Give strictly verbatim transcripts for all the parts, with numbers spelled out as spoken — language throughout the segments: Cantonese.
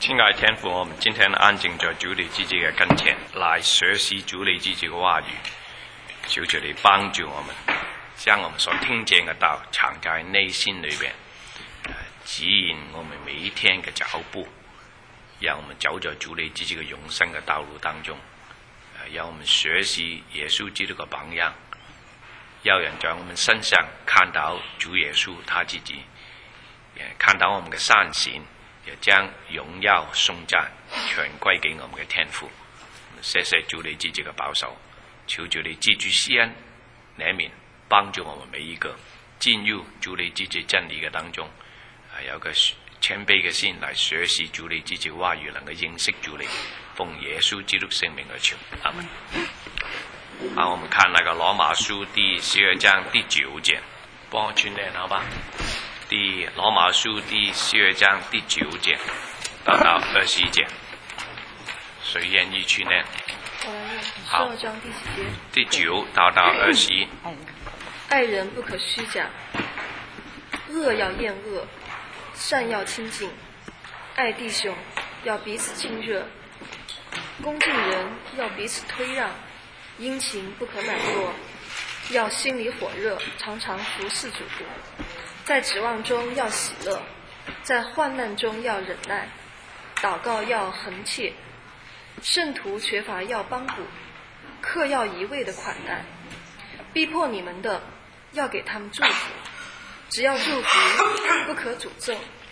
亲爱的天父，我们今天安静在主你自己的跟前，来学习主你自己的话语，求主你帮助我们，将我们所听见的道藏在内心里边，指引我们每一天的脚步，让我们走在主你自己的永生的道路当中，让我们学习耶稣基督的榜样，要人在我们身上看到主耶稣他自己，看到我们的善行，也将荣耀颂赞全归给我们的天父。谢谢主你自己的保守，求主你记住施恩怜悯，帮助我们每一个进入主你自己真理的当中，有个谦卑的心来学习主你自己话语，能够认识主你，奉耶稣基督圣名而求，阿门。好，我们看那个罗马书第十二章第九节，帮我去念好吧。第罗马书第十二章第九节到到二十一节，谁愿意去念？ 我来念。十好， 二章第几节？ 第九到到二十一。 爱人不可虚假，恶要厌恶，善要亲近，爱弟兄要彼此亲热，恭敬人要彼此推让，殷勤不可懒惰，要心里火热，常常服侍主，在指望中要喜乐，在患难中要忍耐，祷告要恒切，圣徒缺乏要帮补，客要一味的款待，逼迫你们的要给他们祝福，只要祝福，不可诅咒。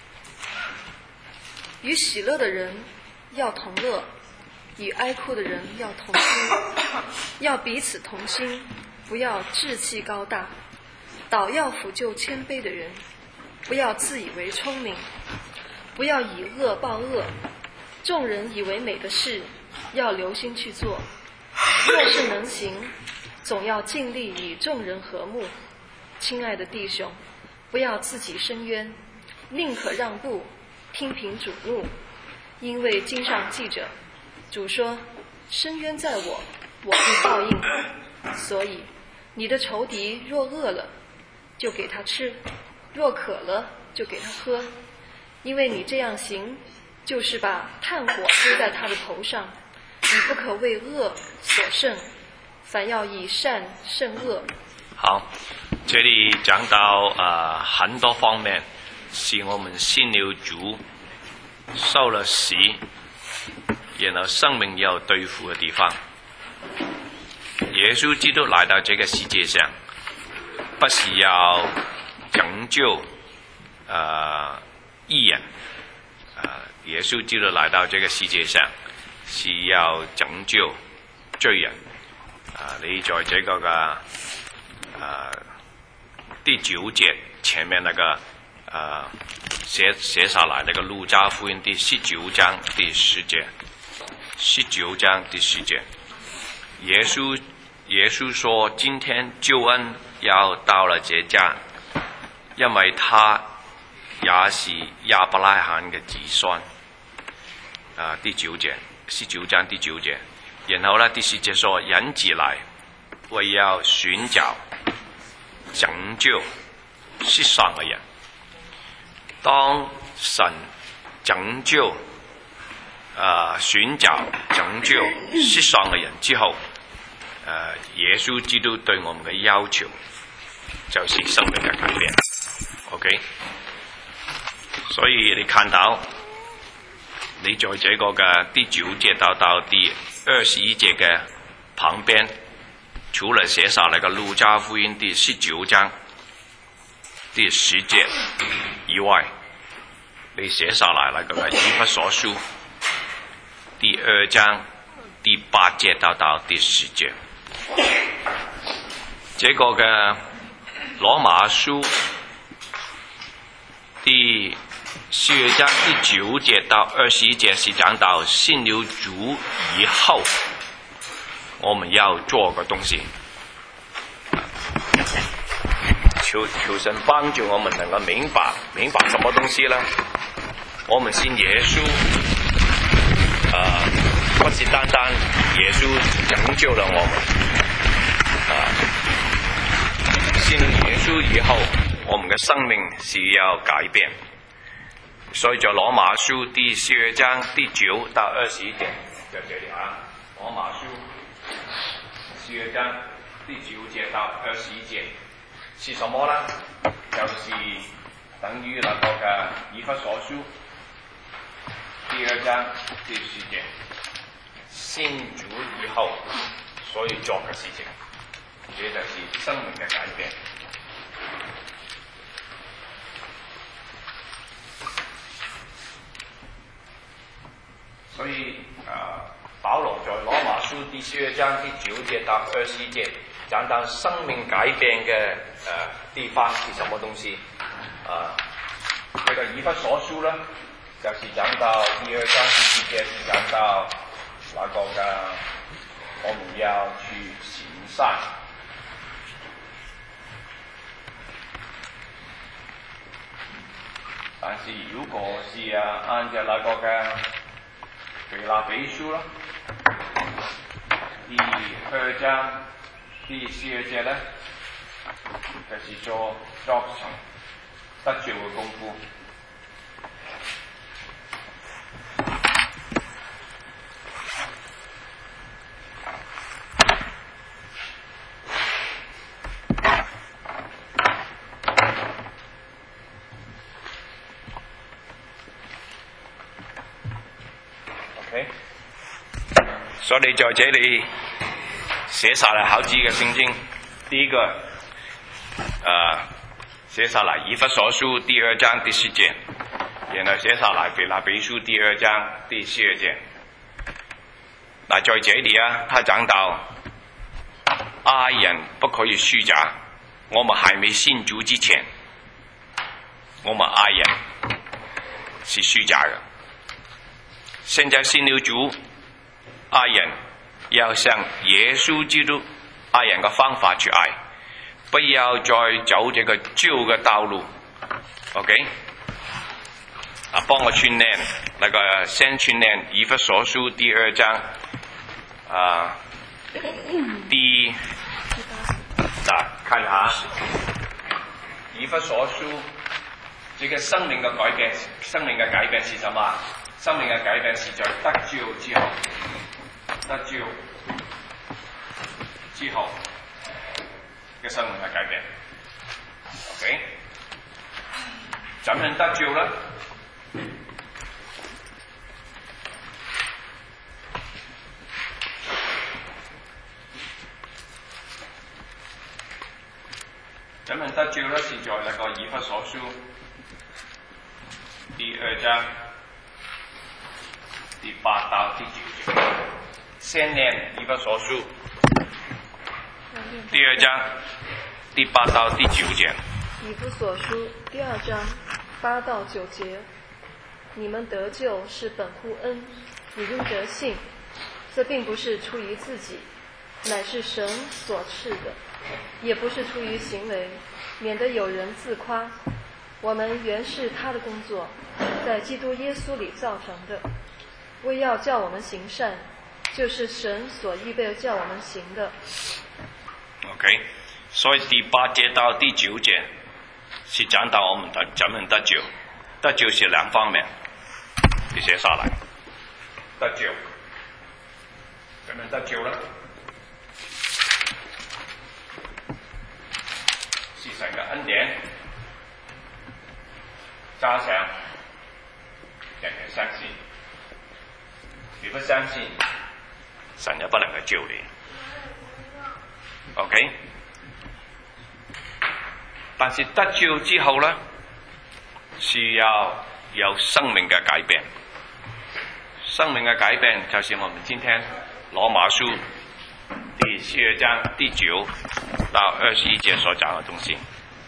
与喜乐的人要同乐，与哀哭的人要同心，要彼此同心，不要志气高大，倒要抚救谦卑的人，不要自以为聪明，不要以恶报恶。众人以为美的事，要留心去做。若是能行，总要尽力与众人和睦。亲爱的弟兄，不要自己伸冤，宁可让步，听凭主怒。因为经上记着，主说：伸冤在我，我必报应。所以你的仇敌若饿了，就给他吃；若渴了，就给他喝。因为你这样行，就是把炭火丢在他的头上。你不可为恶所胜，反要以善胜恶。 好，这里讲到呃很多方面，是我们信了主、受了洗，然后生命要对付的地方。耶稣基督来到这个世界上，不是要拯救呃义人，呃耶稣基督来到这个世界上是要拯救罪人。啊、呃，你在这个嘅呃第九节前面那个呃写写下来那个路加福音第十九章第十节，十九章第十节，耶稣耶稣说，今天救恩要到了这家，因为他也是亚伯拉罕嘅子孫。啊，第九节，十九章第九节。然後呢，第十節說，人子來為要尋找拯救失喪嘅人。當神拯救啊、呃、尋找拯救失喪嘅人之後，誒、呃、耶穌基督對我們嘅要求就是生命嘅改變。OK， 所以你看到你在這個嘅第九節到到第二十一節嘅旁邊，除了寫上那個路加福音第十九章第十節以外，你寫上來那個以弗所書第二章第八節到到第十節，這個嘅羅馬書第十二章第九節到二十一節是講到信了主以後我們要做個東西。求求神幫助我們能夠明白明白什麼東西呢？我們信耶穌，啊、呃，不是單單耶穌拯救了我們，啊、呃，信了耶穌以後，我們的生命是要改變。 所以在羅馬書第十二章第九到二十一節，就這裡啊，羅馬書十二章第九節到二十一節是什麼呢？就是等於那個嘅以弗所書第二章第十節，先主以後所以做嘅事情，這就是生命嘅改變。所以啊，保羅在羅馬書第十二章第九節到二十一節講到生命改變嘅誒、呃、地方是什麼東西？啊，佢嘅以弗所書呢，就是講到第二章第四節是講到那個嘅我們要去行善。但是如果是啊按照那個嘅腓立比書啦，第二章第四節咧，就是做作成得救嘅功夫。所以你在這裡寫下來好幾個聖經，第一個，呃，寫下來以弗所書第二章第十節，然後寫下來腓立比書第二章第四節。那在這裡啊，他講到愛人不可以虛假，我們還沒信主之前，我們愛人是虛假的。現在信了主，愛人要像耶穌基督愛人嘅方法去愛，不要再走這個舊嘅道路。OK， 啊，幫我串念，那個先串念以弗所書第二章啊，第啊，看下以弗所書，這個生命嘅改變，生命嘅改變是什麼？生命嘅改變是在得救之後。得救之後嘅生命嘅改變 ，OK？ 怎樣得救呢？怎樣得救呢？是在那個以弗所書第二章第八到第九節。先念以弗所書第二章第八到第九節。 以弗所書第二章八到九節，你們得救是本乎恩，你因得信，這並不是出於自己，乃是神所賜的，也不是出於行為，免得有人自誇。我們原是他的工作，在基督耶穌裡造成的，為要叫我們行善，就是神所預備叫我們行的。 OK， 所以第八節到第九節是講到我們的怎麼得救，得救是兩方面，你寫下來。得救，怎麼得救呢？是神嘅恩典，加上人嘅相信，你不相信，神也不能夠救你 ，OK？ 但是得救之後呢，是要有生命嘅改變。生命嘅改變就是我們今天羅馬書第十二章第九到二十一節所講嘅東西。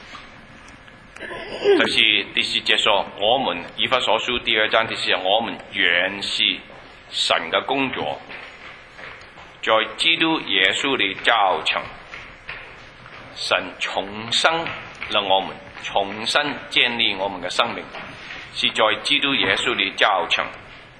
就是第十節說，我們以弗所書第二章第四節，我們原是神嘅工作，在基督耶穌裏造成。神重生了我們，重新建立我們嘅生命，是在基督耶穌裏造成，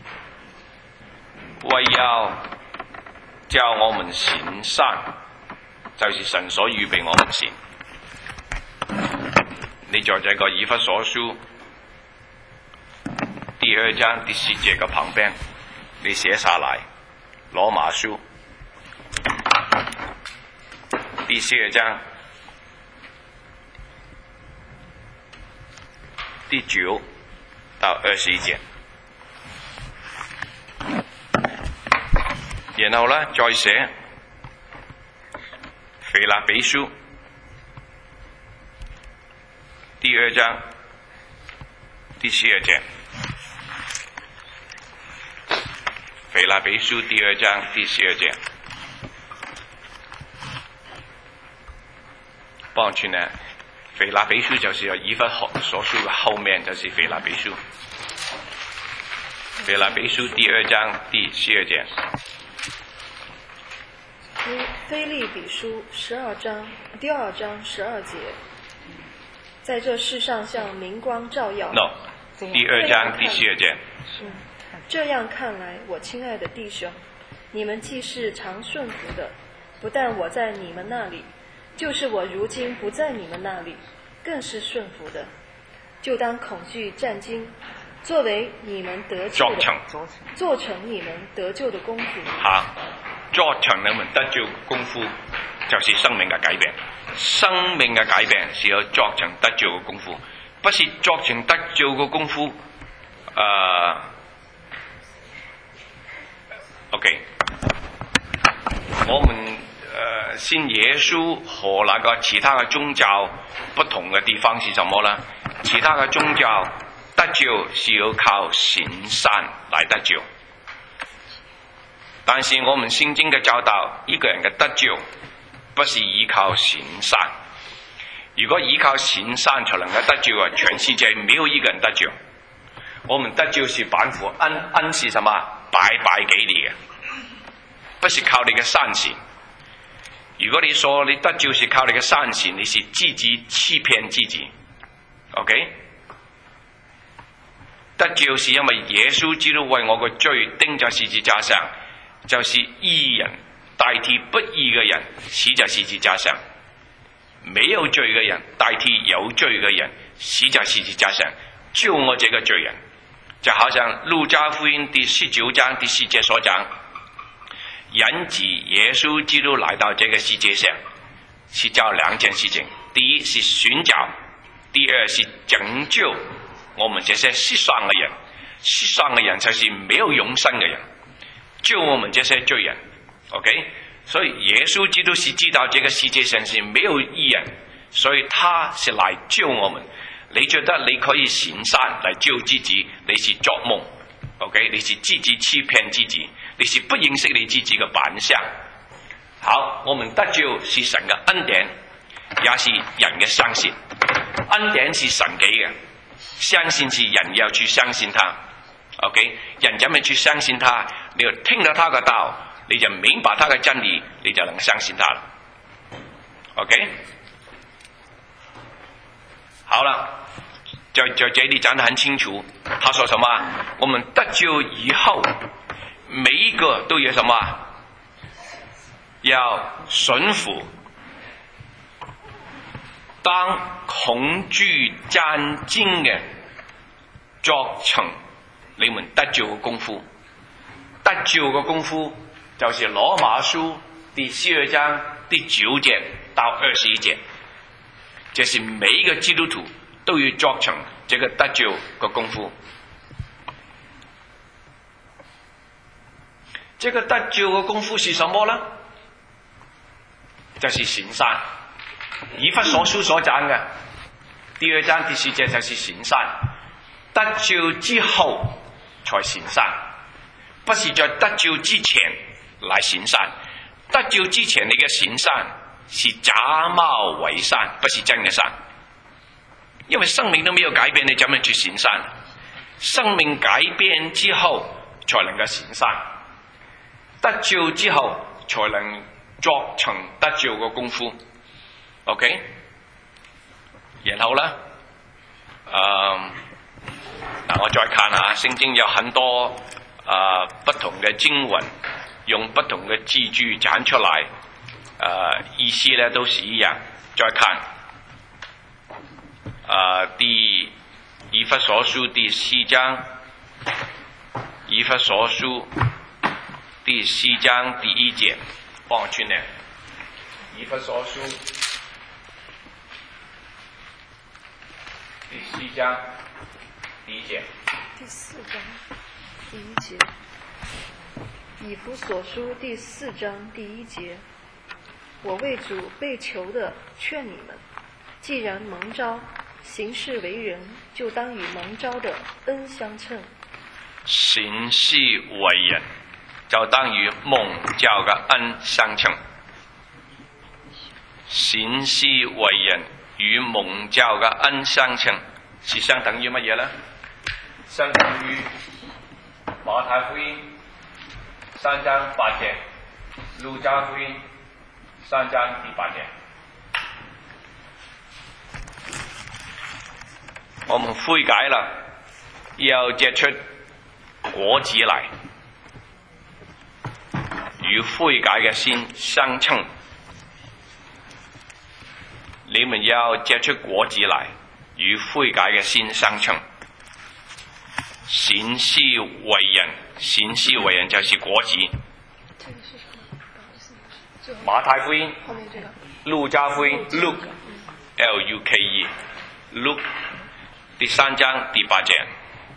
為要叫我們行善，就是神所預備我們行。你在這個以弗所書第二章第四节嘅旁边，你写下来，罗马书第四章第九到二十一节，然后呢再写腓立比书第二章第十二节，腓立比书第二章第十二节，帮住呢，腓立比书就是有以弗所书嘅後面就是腓立比書，腓立比書第二章第十二節。 腓立比书十二章第二章十二节，在这世上像明光照耀。 No， 第二章第十二节。 嗯，这样看来，我亲爱的弟兄，你们既是常顺服的，不但我在你们那里，就是我如今不在你们那里，更是顺服的。就当恐惧战惊，作为你们得救的， 作成， 做成你们得救的功夫。 好，做成你們得救嘅功夫，就是生命嘅改變。生命嘅改變是要做成得救嘅功夫，不是做成得救嘅功夫。呃 ，OK， 我們呃信耶穌和那個其他嘅宗教不同嘅地方是什麼呢？其他嘅宗教得救是要靠行善來得救。但是我們聖經嘅教導，一個人嘅得救不是依靠行善。如果依靠行善才能夠得救啊，全世界沒有一個人得救。我們得救是反乎恩，恩是什麼？白白給你嘅，不是靠你嘅善行。如果你說你得救是靠你嘅善行，你是自己欺騙自己。OK？ 得救是因為耶穌基督為我嘅罪釘在十字架上。就是義人代替不義嘅人死在十字架上，沒有罪嘅人代替有罪嘅人死在十字架上，救我這個罪人。就好像路加福音第十九章第四節所講，人子耶穌基督來到這個世界上是做兩件事情，第一是尋找，第二是拯救我們這些失喪嘅人。失喪嘅人就是沒有永生嘅人，救我們這些罪人 ，OK， 所以耶穌基督是知道這個世界上是沒有義人，所以他是來救我們。你覺得你可以行善來救自己，你是作夢 ，OK， 你是自己欺騙自己，你是不認識你自己嘅本相。好，我們得救是神嘅恩典，也是人嘅相信。恩典是神給嘅，相信是人要去相信他。OK， 人怎麼去相信他？你要聽到他的道，你就明白他的真理，你就能相信他了。OK， 好了，在在這裡講得很清楚。他說什麼？我們得救以後，每一個都有什麼？要順服。當恐懼戰驚嘅作成你們得救嘅功夫。得救嘅功夫就是羅馬書第十二章第九節到二十一節，這是每一個基督徒都要做成這個得救嘅功夫。這個得救嘅功夫是什麼呢？就是行善。以弗所書所講嘅第二章第四節就是行善。得救之後才行善，不是在得救之前來行善。得救之前你嘅行善是假冒偽善，不是真嘅善。因為生命都沒有改變，你怎麼去行善？生命改變之後才能夠行善，得救之後才能做成得救嘅功夫。OK， 然後呢，呃嗱，我再看下聖經有很多啊、呃、不同嘅經文，用不同嘅字句講出來，呃意思呢都是一樣。再看啊、呃、第以弗所書第四章以弗所书第四章第一节，帮我去念。以弗所书第四章第一节。 第四章第一节，以弗所书第四章第一节，我为主被囚的劝你们，既然蒙召，行事为人，就当与蒙召的恩相称。 行事為人，就當與蒙召嘅恩相稱。行事為人與蒙召嘅恩相稱，是相等於乜嘢呢？相等於馬太福音三章八節，路加福音三章第八節。我們悔改了，要結出果子來，與悔改嘅心相稱。你們要結出果子來，與悔改嘅心相稱。行事為人，行事為人就是果子。馬太福音、路加福音 ，Luke L U K E Luke 第三章第八節。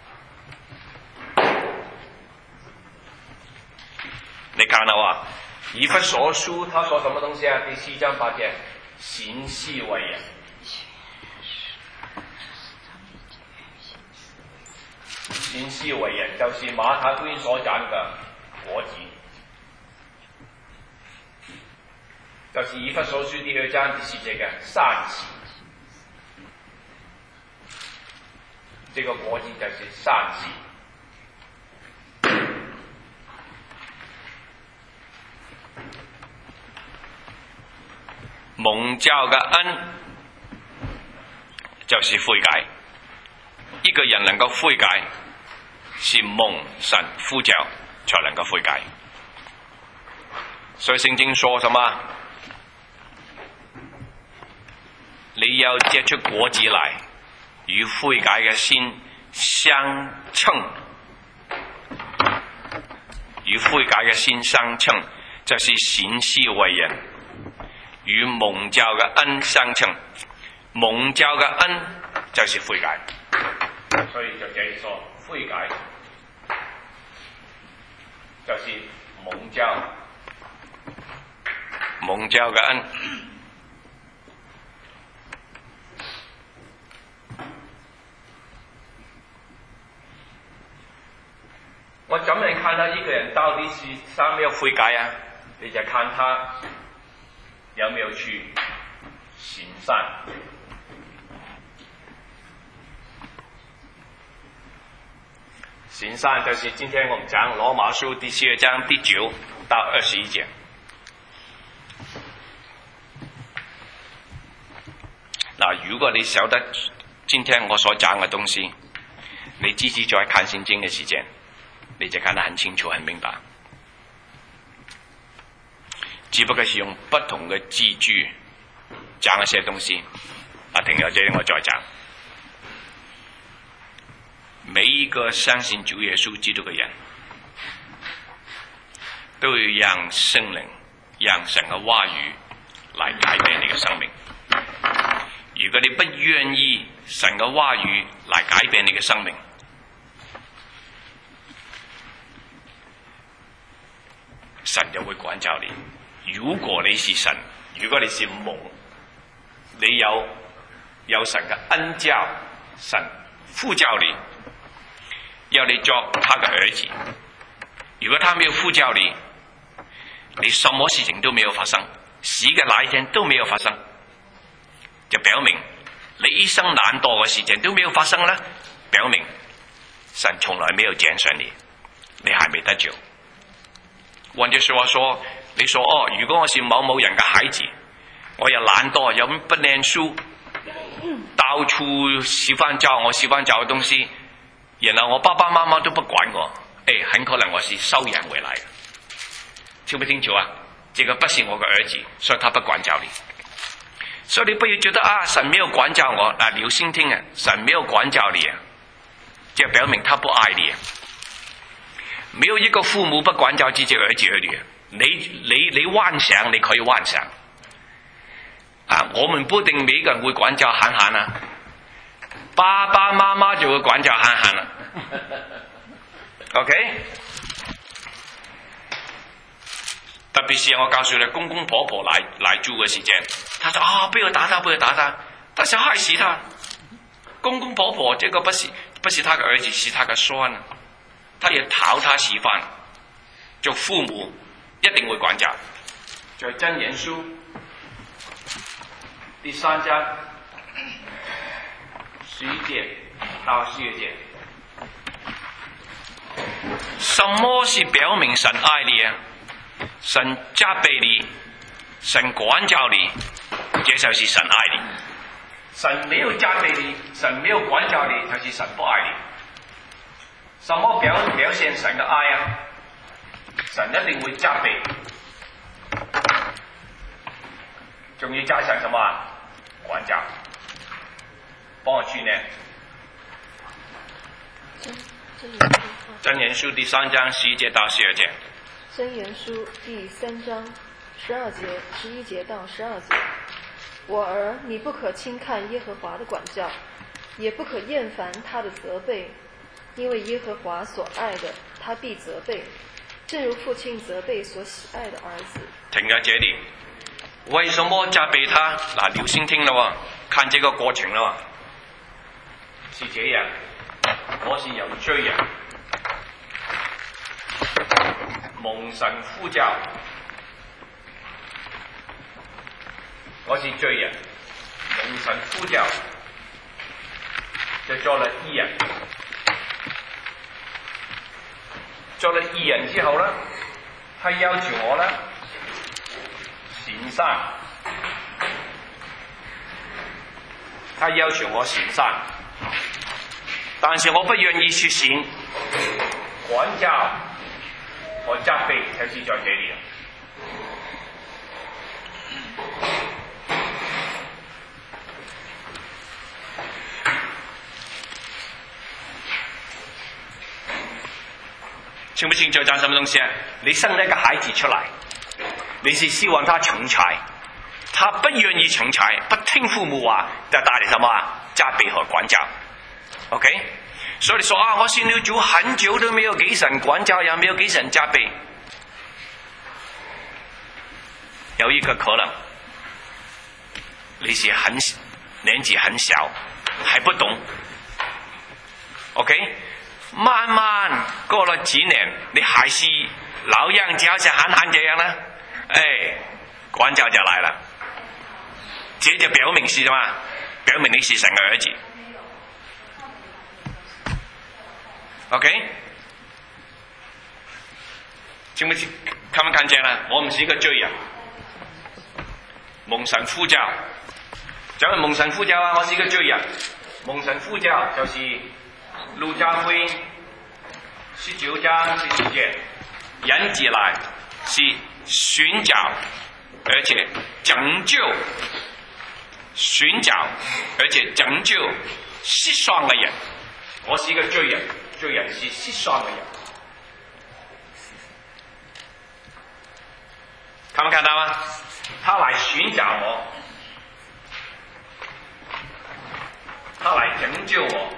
你看到啊，以弗所書他說什麼東西啊？第四章八節，行事為人。行事為人就是馬太福音所講嘅果子，就是以弗所書第二章第四節嘅善事。這個果子就是善事。蒙召嘅恩就是悔改，一個人能夠悔改，是蒙神呼召才能夠悔改。所以聖經說什麼？你要結出果子來，與悔改嘅心相稱。與悔改嘅心相稱，就是行事為人，與蒙召嘅恩相稱。蒙召嘅恩就是悔改，所以就這裡說悔改就是蒙召，蒙召嘅恩。我怎麼看他一個人到底是有沒有悔改啊？你就看他有沒有去行善。行善就是今天我們講羅馬書第十二章第九到二十一節。嗱，如果你曉得今天我所講嘅東西，你自己在看聖經嘅時間，你就看得很清楚、很明白。只不過是用不同嘅字句講一些東西。啊，停咗這裡我再講。每一個相信主耶穌基督嘅人，都要讓聖靈、讓神嘅話語來改變你嘅生命。如果你不願意神嘅話語來改變你嘅生命，神就會管教你。如果你是神，如果你是蒙，你有有神嘅恩召，神呼召你，要你做他嘅兒子。如果他沒有呼召你，你什麼事情都沒有發生，死嘅那一天都沒有發生，就表明你一生懶惰嘅事情都沒有發生啦，表明神從來沒有揀選你，你還沒得救。或者說說你說哦，如果我是某某人嘅孩子，我又懶惰，又不念書，到處喜歡教我喜歡教嘅東西，然後我爸爸媽媽都不管我，誒，很可能我是收養回來嘅。清不清楚啊？這個不是我嘅兒子，所以他不管教你。所以你不要覺得啊，神沒有管教我，嗱，你要先聽啊，神沒有管教你啊，就表明他不愛你啊。 没有一个父母不管教自己儿子儿女。你你你幻想，你可以幻想啊！我們不一定每個人會管教涵涵啊，爸爸媽媽就會管教涵涵啦。OK， 特別是我告訴你，公公婆婆來來住嘅時間，他說啊，不要打他，不要打他，他想害死他。公公婆婆這個不是不是他嘅兒子，是他嘅孫，他要討他喜歡，做父母。一定會管教。在箴言書第三章十一節到十二節，什麼是表明神愛你啊？神責備你，神管教你，這就是神愛你。神沒有責備你，神沒有管教你，就是神不愛你。什麼表表現神嘅愛啊？神一定會責備，仲要加上什麼啊？管教。幫我轉呢？箴言書第三章十一節到十二節。 箴言書第三章十二節十一節到十二節。我兒，你不可輕看耶和華的管教，也不可厭煩他的責備，因為耶和華所愛的，他必責備。正如父親責備所喜愛的兒子。 停在這裡，為什麼責備他？嗱，留心聽了，看這個過程了。是這樣，我是有罪人，蒙神呼召，我是罪人，蒙神呼召，就做了義人。做了義人之後呢，他要求我呢行善，他要求我行善，但是我不願意去行，管教和責備就是在這裡。清不清楚講什麼東西啊？你生了一個孩子出來，你是希望他成才，他不願意成才，不聽父母話，就帶嚟什麼啊？責備和管教。OK， 所以你說啊，我信了主很久都沒有給神管教，也沒有給神責備。有一個可能，你是很年紀很小，還不懂。OK。慢慢過了幾年，你還是老樣子，好似涵涵這樣呢？哎，管教就來了，這就表明是什麼？表明你是神嘅兒子。OK， 聽不聽？看沒看見呢？我們是一個罪人，蒙神呼召，就係蒙神呼召啊！我是一個罪人，蒙神呼召就是路加福音十九章十四節，人子來是尋找而且拯救，尋找而且拯救失喪嘅人。我是一個罪人，罪人是失喪嘅人。看沒看到嗎？他來尋找我，他來拯救我。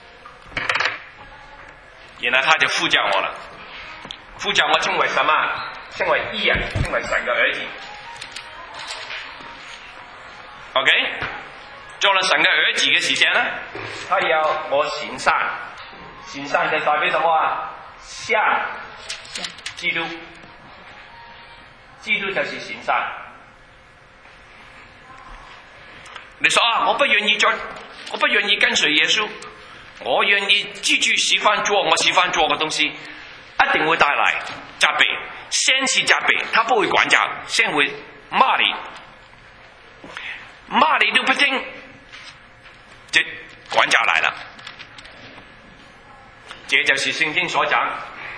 然後他就呼叫我了，呼叫我稱為什麼？稱為義人，稱為神嘅兒子。OK， 做了神嘅兒子嘅時間呢，他要我行善，行善就代表什麼啊？像基督，基督就是行善。你說啊，我不願意再，我不願意跟隨耶穌。我願意繼續喜歡做我喜歡做嘅東西，一定會帶來責備。先是責備，他不會管教，先會罵你，罵你都不聽，這管教來了。這就是聖經所講。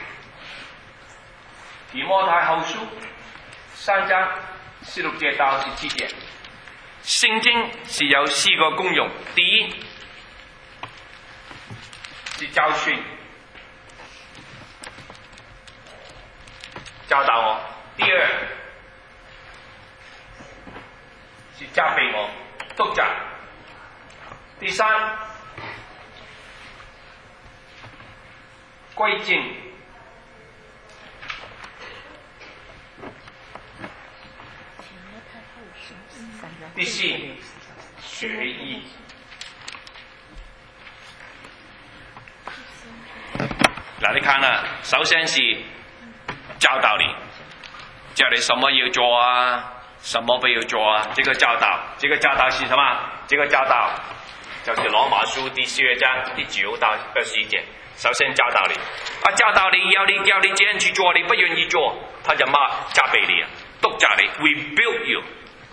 提摩太後書三章十六節到十七節，聖經是有四個功用。第一，是教訓， 教導我。第二是責備我、督責。第三歸正。第四學義。嗱，你看啦，首先是教導你，叫你什麼要做啊，什麼不要做啊，這個教導，這個教導是什麼？這個教導就是羅馬書第四章第九到二十一節。首先教導你，啊，教導你要你要你這樣去做，你不願意做，他就罵責備你，督責你 ，rebuke you。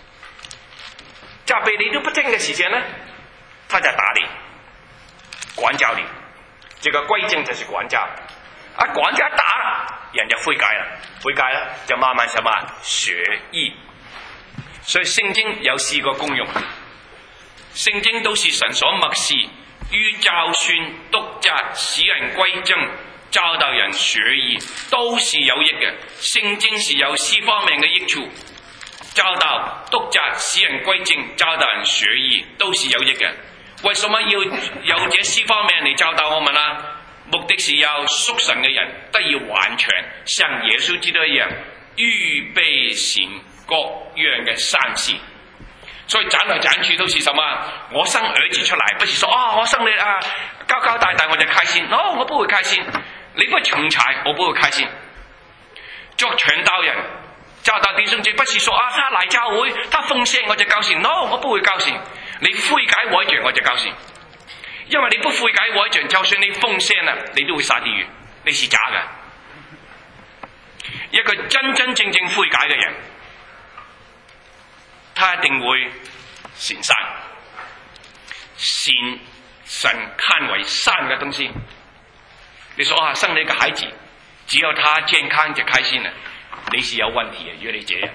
責備你都不聽嘅時間呢，他就打你，管教你。這個歸正就是管教，啊，管教一打，人就悔改了，悔改了就慢慢什麼學義。所以聖經有四個功用，聖經都是神所默示於教訓、督責、使人歸正、教導人學義，都是有益嘅。聖經是有四方面嘅益處，教導、督責、使人歸正、教導人學義，都是有益嘅。為什麼要有這四方面嚟教導我們呢？目的是要屬神嘅人得以完全，像耶穌基督一樣，預備行各樣嘅善事。所以斬來斬去都是什麼？我生兒子出來，不是說啊、哦，我生你啊，高高大大我就開心。哦，我不會開心。你不成才，我不會開心。做傳道人，教導弟兄姊妹，不是說啊，他來教會，他奉獻我就高興。no， 我不會高興。你悔改改正我就高興，因為你不悔改改正，就算你奉獻啦，你都會下地獄，你是假嘅。一個真真正正悔改嘅人，他一定會善善，善神看為善嘅東西。你說啊，生你個孩子，只要他健康就開心了，你是有問題嘅，如果你這樣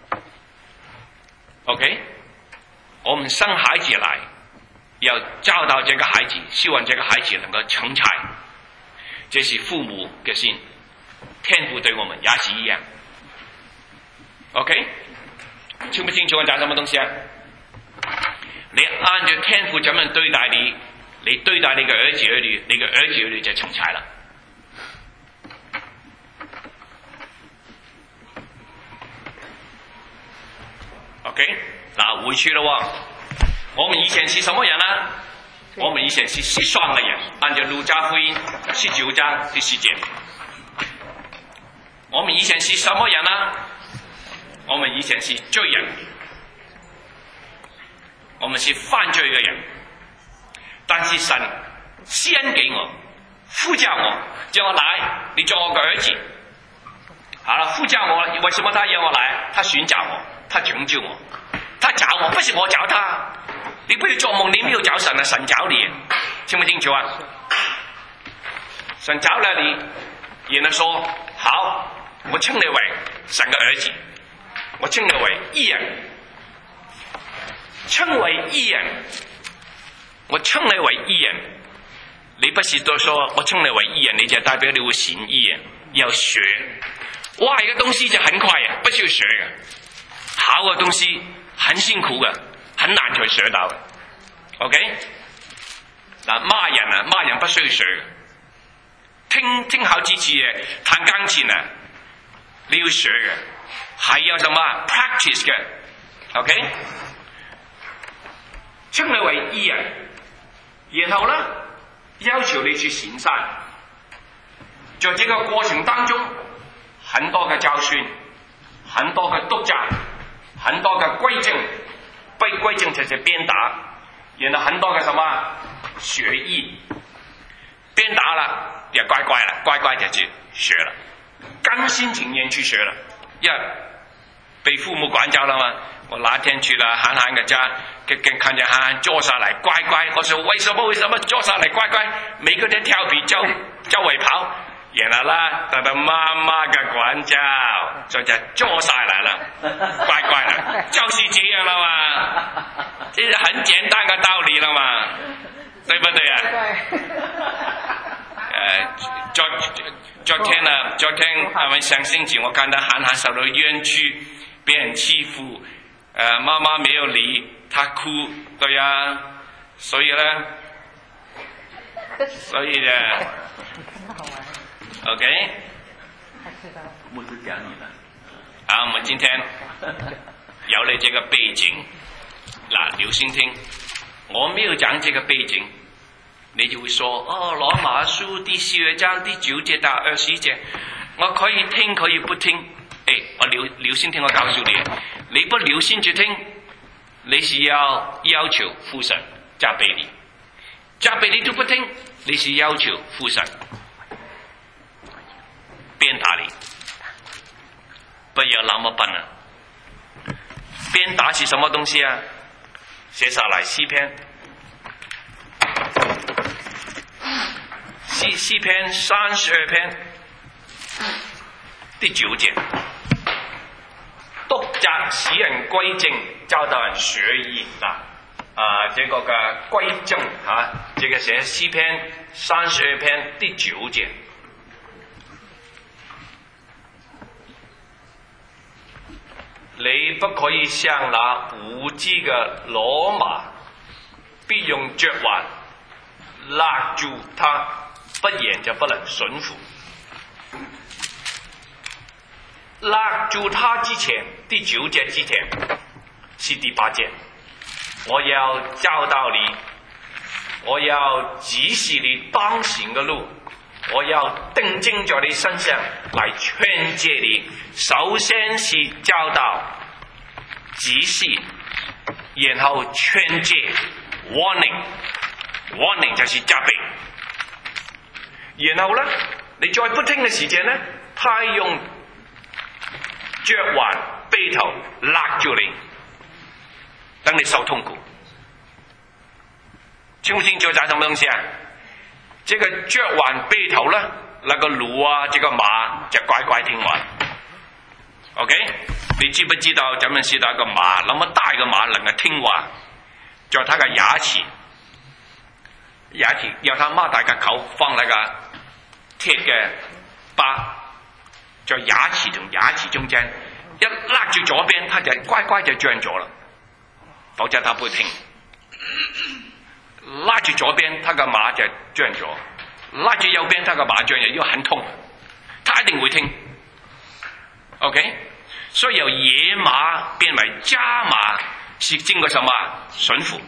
，OK？我們生孩子來，要教導這個孩子，希望這個孩子能夠成才，這是父母嘅心。天父對我們也是一樣。OK， 清不清楚我講什麼東西啊？你按照天父怎樣對待你，你對待你嘅兒子兒女，你嘅兒子兒女就成才了。OK。嗱，回去了喎。我們以前是什麼人呢？我們以前是失喪的人，按照路加福音十九章第四節。我們以前是什麼人呢？我們以前是罪人，我們是犯罪嘅人。但是神施恩給我，呼叫我，叫我來，你做我嘅兒子。好了，呼叫我，為什麼他要我來？他選擇我，他拯救我。他找我，不是我找他。你不要做夢，你沒有找神啊，神找你，清不清楚啊？神找了你，然後說好，我稱你為神嘅兒子，我稱你為義人，稱為義人，我稱你為義人。你不是都說我稱你為義人，你就代表你會行義人，要學。哇，一個東西就很快啊，不需要學嘅，好嘅東西。很辛苦嘅，很難去學到嘅。OK， 嗱，罵人啊，罵人不需要學嘅，聽聽好幾次嘅，彈鋼琴啊，你要學嘅，係有什麼 practice 嘅。OK， 稱你為義人，然後呢，要求你去行善，在這個過程當中，很多嘅教訓，很多嘅督責。很多嘅歸正，被歸正就是鞭打，然後很多嘅什麼學義，鞭打了也乖乖了，乖乖就去學了，甘心情願去學了，因為被父母管教了嘛。我那天去了韓寒嘅家，跟跟看見韓寒坐下來乖乖，我說為什麼為什麼坐下來乖乖，每個人調皮周周圍跑。然後啦，得到媽媽嘅管教，所以就坐下來了，乖乖了，就是這樣了嘛，這是很簡單嘅道理了嘛，對不對啊？ 呃，昨昨天呢，昨天他们上星期我看到韩寒受到冤屈，被人欺负，呃，妈妈没有理他哭，对呀、啊，所以呢，所以呢 ，OK， 牧师讲你了。 好，我们今天有了这个背景，嗱，留心听，我没有讲这个背景。你就會說哦，羅馬書第四章第九節到二十一節，我可以聽可以不聽。誒，我留留心聽，我告訴你，你不留心去聽，你是要要求父神加俾你，加俾你都不聽，你是要求父神鞭打你，不要那麼笨啊！鞭打是什麼東西啊？寫下來詩篇。詩詩篇三十二篇第九節，督責使人歸正，教導人學義嗱啊，這個嘅歸正嚇、啊，這個寫詩篇三十二篇第九節。你不可以像那無知嘅騾馬，必用嚼環勒住他，不然就不能順服。勒住他之前，第九節之前是第八節，我要教導你，我要指示你當行嘅路，我要定睛在你身上來勸誡你。首先是教導、指示，然後勸誡 warning warning 就是責備。然後呢，你再不聽嘅時間呢，他用嚼環轡頭勒住你，等你受痛苦。清不清楚講什麼東西啊？這個嚼環轡頭呢，那個驢啊，這個馬就乖乖聽話。OK， 你知不知道怎麼知道一個馬那麼大個馬能夠聽話？在它嘅牙齒，牙齒要它擘大個口放那個鐵嘅疤，在牙齒同牙齒中間一勒住左邊，它就乖乖就僵咗啦，否則它不會聽。拉住左邊，它個馬就僵咗；拉住右邊，它個馬僵咗，因為很痛，它一定會聽。OK， 所以由野馬變為家馬是經過什麼順服？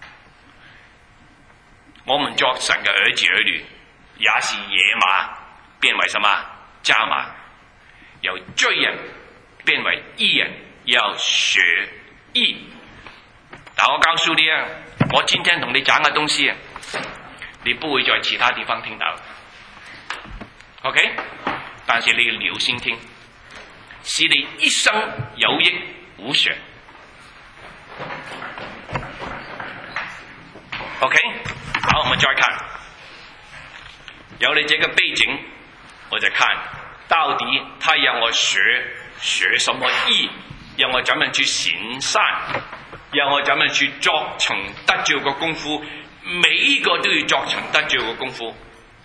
我們作神嘅兒子兒女，也是野馬變為什麼家馬？由罪人變為義人，要學義。但我告訴你啊，我今天同你講嘅東西啊，你不會在其他地方聽到。OK， 但是你要留心聽，使你一生有益無損。OK， 好，我們再看，有你這個背景，我就看到底他讓我學學什麼義，讓我怎麼去行善，讓我怎麼去作成得救嘅功夫，每一個都要作成得救嘅功夫。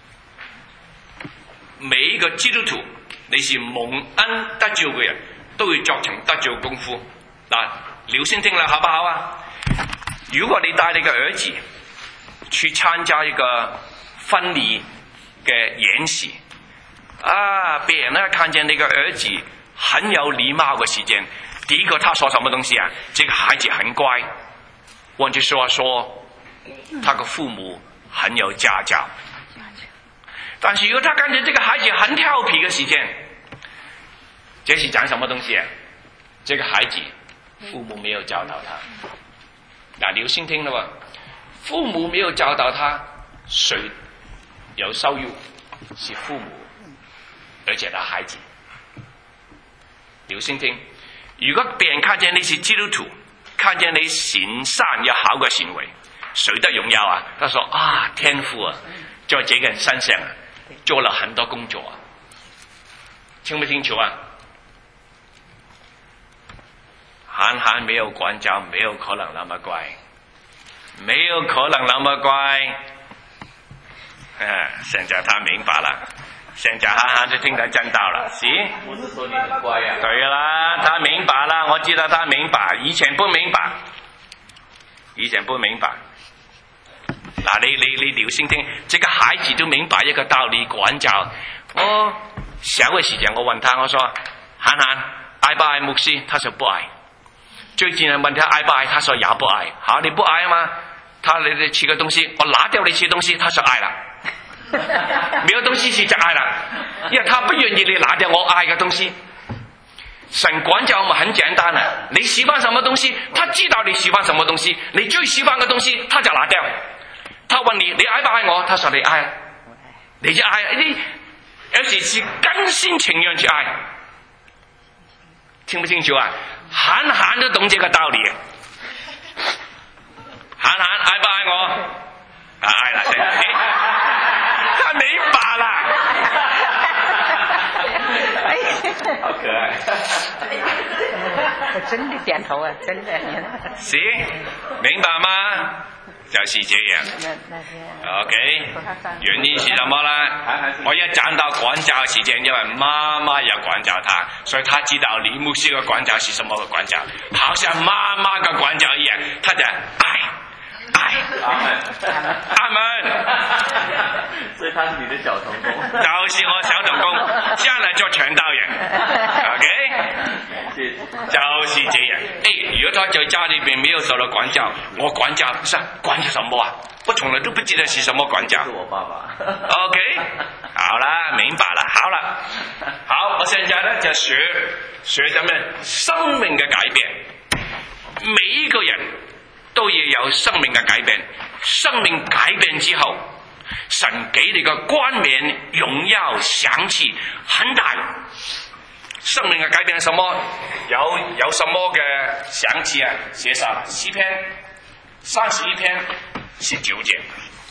每一個基督徒，你是蒙恩得救嘅人，都要作成得救嘅功夫。嗱，留心聽啦，好不好啊？如果你帶你嘅兒子去參加一個婚禮嘅演示，啊，別人呢看見你嘅兒子很有禮貌嘅時間，第一個他說什麼東西啊？這個孩子很乖，換句說話說，他嘅父母很有家教。但是如果他看見這個孩子很調皮嘅時間，這是講什麼東西啊？這個孩子父母沒有教導他。嗱，留心聽啦喎，父母沒有教導他，誰有收入？是父母，而且他孩子。留心聽，如果別人看見你是基督徒，看見你行善有好嘅行為，誰的榮耀啊？他說啊，天父啊，在這個人身上啊，做了很多工作啊，清不清楚啊？韓寒沒有管教，沒有可能那麼乖，沒有可能那麼乖。 嗯，现在他明白了，现在憨憨就听得真到了，行？ 不是说你很乖呀、啊。 对啦，他明白了，我知道他明白，以前不明白，以前不明白。嗱，你你你留心聽，這個孩子都明白一個道理，管教。我小嘅時間，我問他，我說涵涵愛不愛牧師？他說不愛。最近問他愛不愛？他說也不愛。好，你不愛嘛？他你你吃個東西，我拿掉你吃東西，他說愛了。沒有東西吃就愛了，因為他不願意你拿掉我愛嘅東西。神管教我們很簡單啊，你喜歡什麼東西，他知道你喜歡什麼東西，你最喜歡嘅東西，他就拿掉。他問你，你愛不愛我？他說你愛，你就愛。你有時是甘心情願去愛，清不清楚啊？涵涵都懂這個道理。涵涵愛不愛我？啊，愛了，他明白了。好可愛。 我真的點頭啊，真的。 行，明白嗎？就是這樣。OK， 原因是什麼呢？我一講到管教時間，因為媽媽要管教他，所以他知道李牧師嘅管教是什麼嘅管教，好像媽媽嘅管教一樣，他就愛愛。 阿門， 阿門。 所以他是你的小童工。 就是我小童工，將來做傳道人。OK。就是這樣。誒，如果他在家裏邊沒有受到管教，我管教是管教什麼啊？我從來都不記得是什麼管教。 是我爸爸。 OK， 好啦，明白了，好了，好，我現在呢就學學什麼？生命嘅改變。每一個人都要有生命嘅改變。生命改變之後，神給你嘅冠冕、榮耀、香氣很大。生命嘅改變係什麼？有有什麼嘅香氣啊？寫上了詩篇三十一篇十九節。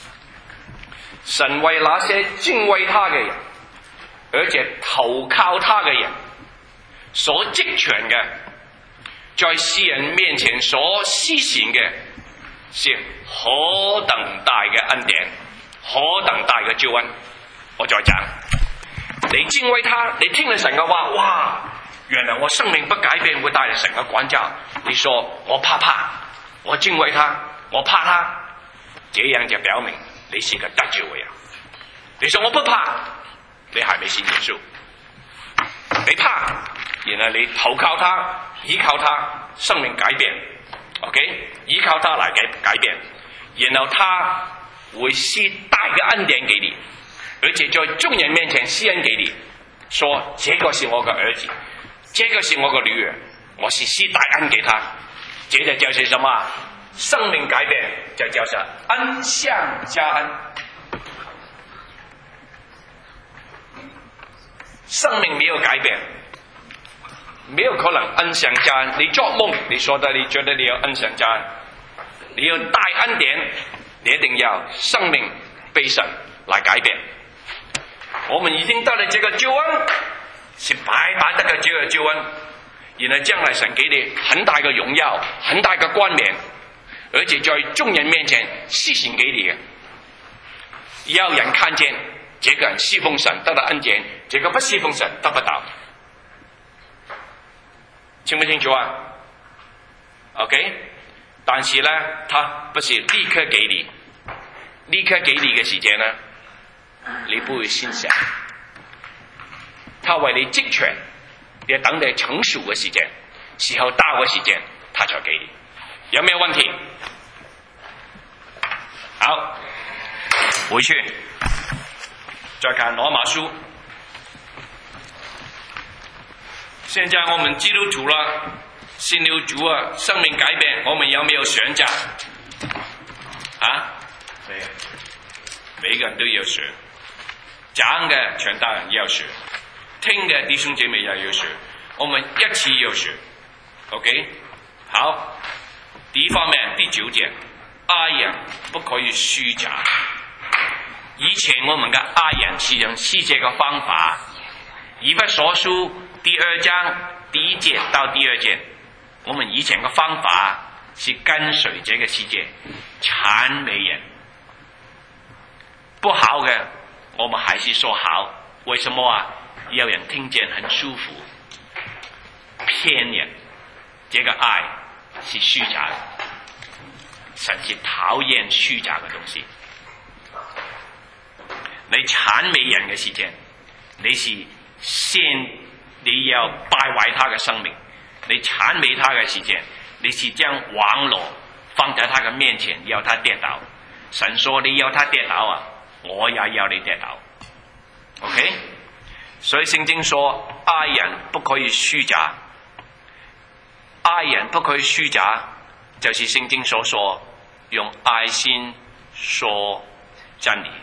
神為那些敬畏他嘅人，而且投靠他嘅人所積存嘅，在世人面前所施行嘅，是何等大嘅恩典，何等大嘅救恩。我再講。你敬畏他，你聽了神嘅話，哇！原來我生命不改變會帶來神嘅管教。你說我怕怕，我敬畏他，我怕他，這樣就表明你是個得救嘅人。你說我不怕，你還沒信耶穌。你怕，然後你投靠他，依靠他，生命改變。OK， 依靠他來改改變，然後他會施大嘅恩典給你。而且在眾人面前施恩給你，說這個是我的兒子，這個是我的女兒，我是施大恩給他。這就叫做什麼？生命改變，就叫做恩相加恩。生命沒有改變，沒有可能恩相加恩。你做夢，你說的，你覺得你有恩相加恩，你有大恩典，你一定要生命被神來改變。我們已經得了這個救恩，是白白得嘅這個救恩，然後將來神給你很大嘅榮耀，很大嘅冠冕，而且在眾人面前施行給你嘅，要人看見這個人侍奉神得到恩典，這個不侍奉神得不到。清不清楚啊 ？OK， 但是呢，他不是立刻給你，立刻給你嘅時間呢？你不會欣賞，他為你積存，你要等你成熟嘅時間，時候到嘅時間，他才給你。有沒有問題？好，回去再看羅馬書。現在我們基督徒了，信了主啊，生命改變，我們有沒有選擇？啊？沒有，每個人都要選。講嘅傳道人要學，聽嘅弟兄姐妹也要學，我們一起要學。OK， 好。第一方面，第九節，愛人不可以虛假。以前我們嘅愛人是用施捨嘅方法，以弗所書第二章第一節到第二節，我們以前嘅方法啊， 是跟隨這個世界諂媚人， 不好嘅，我们还是说好。为什么啊？有人听见很舒服。骗人，这个爱是虚假的，神是讨厌虚假嘅东西。你谄媚人嘅時間，你是先你要敗壞他嘅生命；你谄媚他嘅時間，你是將網羅放在他嘅面前，要他跌倒。神說你要他跌倒啊，我也要你跌倒。OK， 所以聖經說愛人不可以虛假，愛人不可以虛假，就是聖經所說用愛心說真理。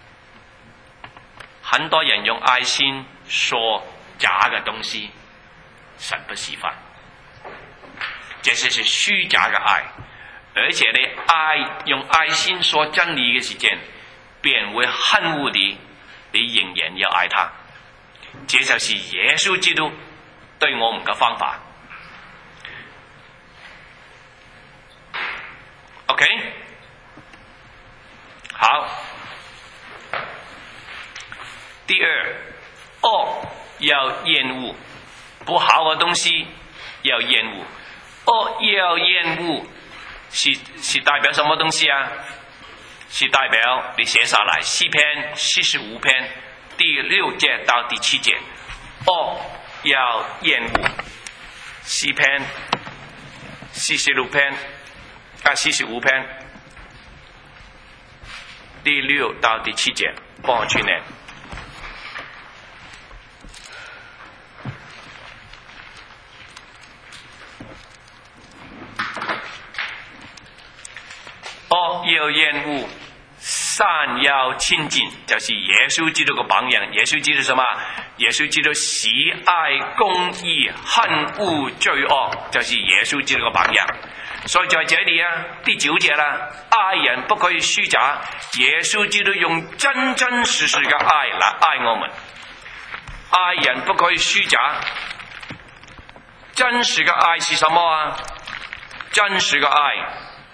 很多人用愛心說假嘅東西，神不喜歡，這些是虛假嘅愛。而且你愛用愛心說真理嘅時間，別人會恨惡你，你仍然要愛他。這就是耶穌基督對我們嘅方法。OK， 好。第二，惡要厭惡，不好嘅東西要厭惡。惡要厭惡是是代表什麼東西啊？是代表你寫下來詩篇四十五篇第六節到第七節，惡要厭惡。詩篇四十六篇啊，四十五篇第六到第七節，幫我去念。惡要厭惡，善要親近，就是耶穌基督嘅榜樣。耶穌基督什麼？耶穌基督喜愛公義，恨惡罪惡，就是耶穌基督嘅榜樣。所以在這裏啊，第九節啦，愛人不可以虛假。耶穌基督用真真實實嘅愛來愛我們，愛人不可以虛假。真實嘅愛是什麼啊？真實嘅愛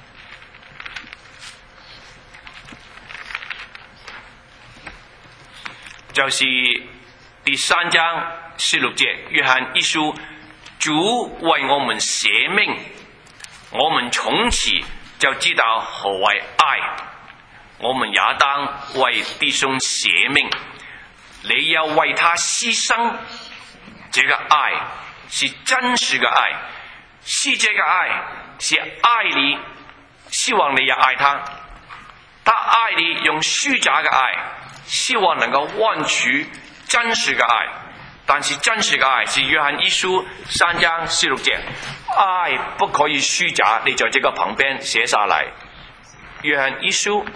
就是第三章十六節，約翰一書，主為我們捨命，我們從此就知道何為愛。我們也當為弟兄捨命，你要為他犧牲。這個愛是真實的愛，是這個愛是愛你，希望你也愛他。他愛你用虛假的愛，希望能夠換取真實的愛，但是真實的愛是約翰一書三章十六節，愛不可以虛假。你在這個旁邊寫下來，約翰一書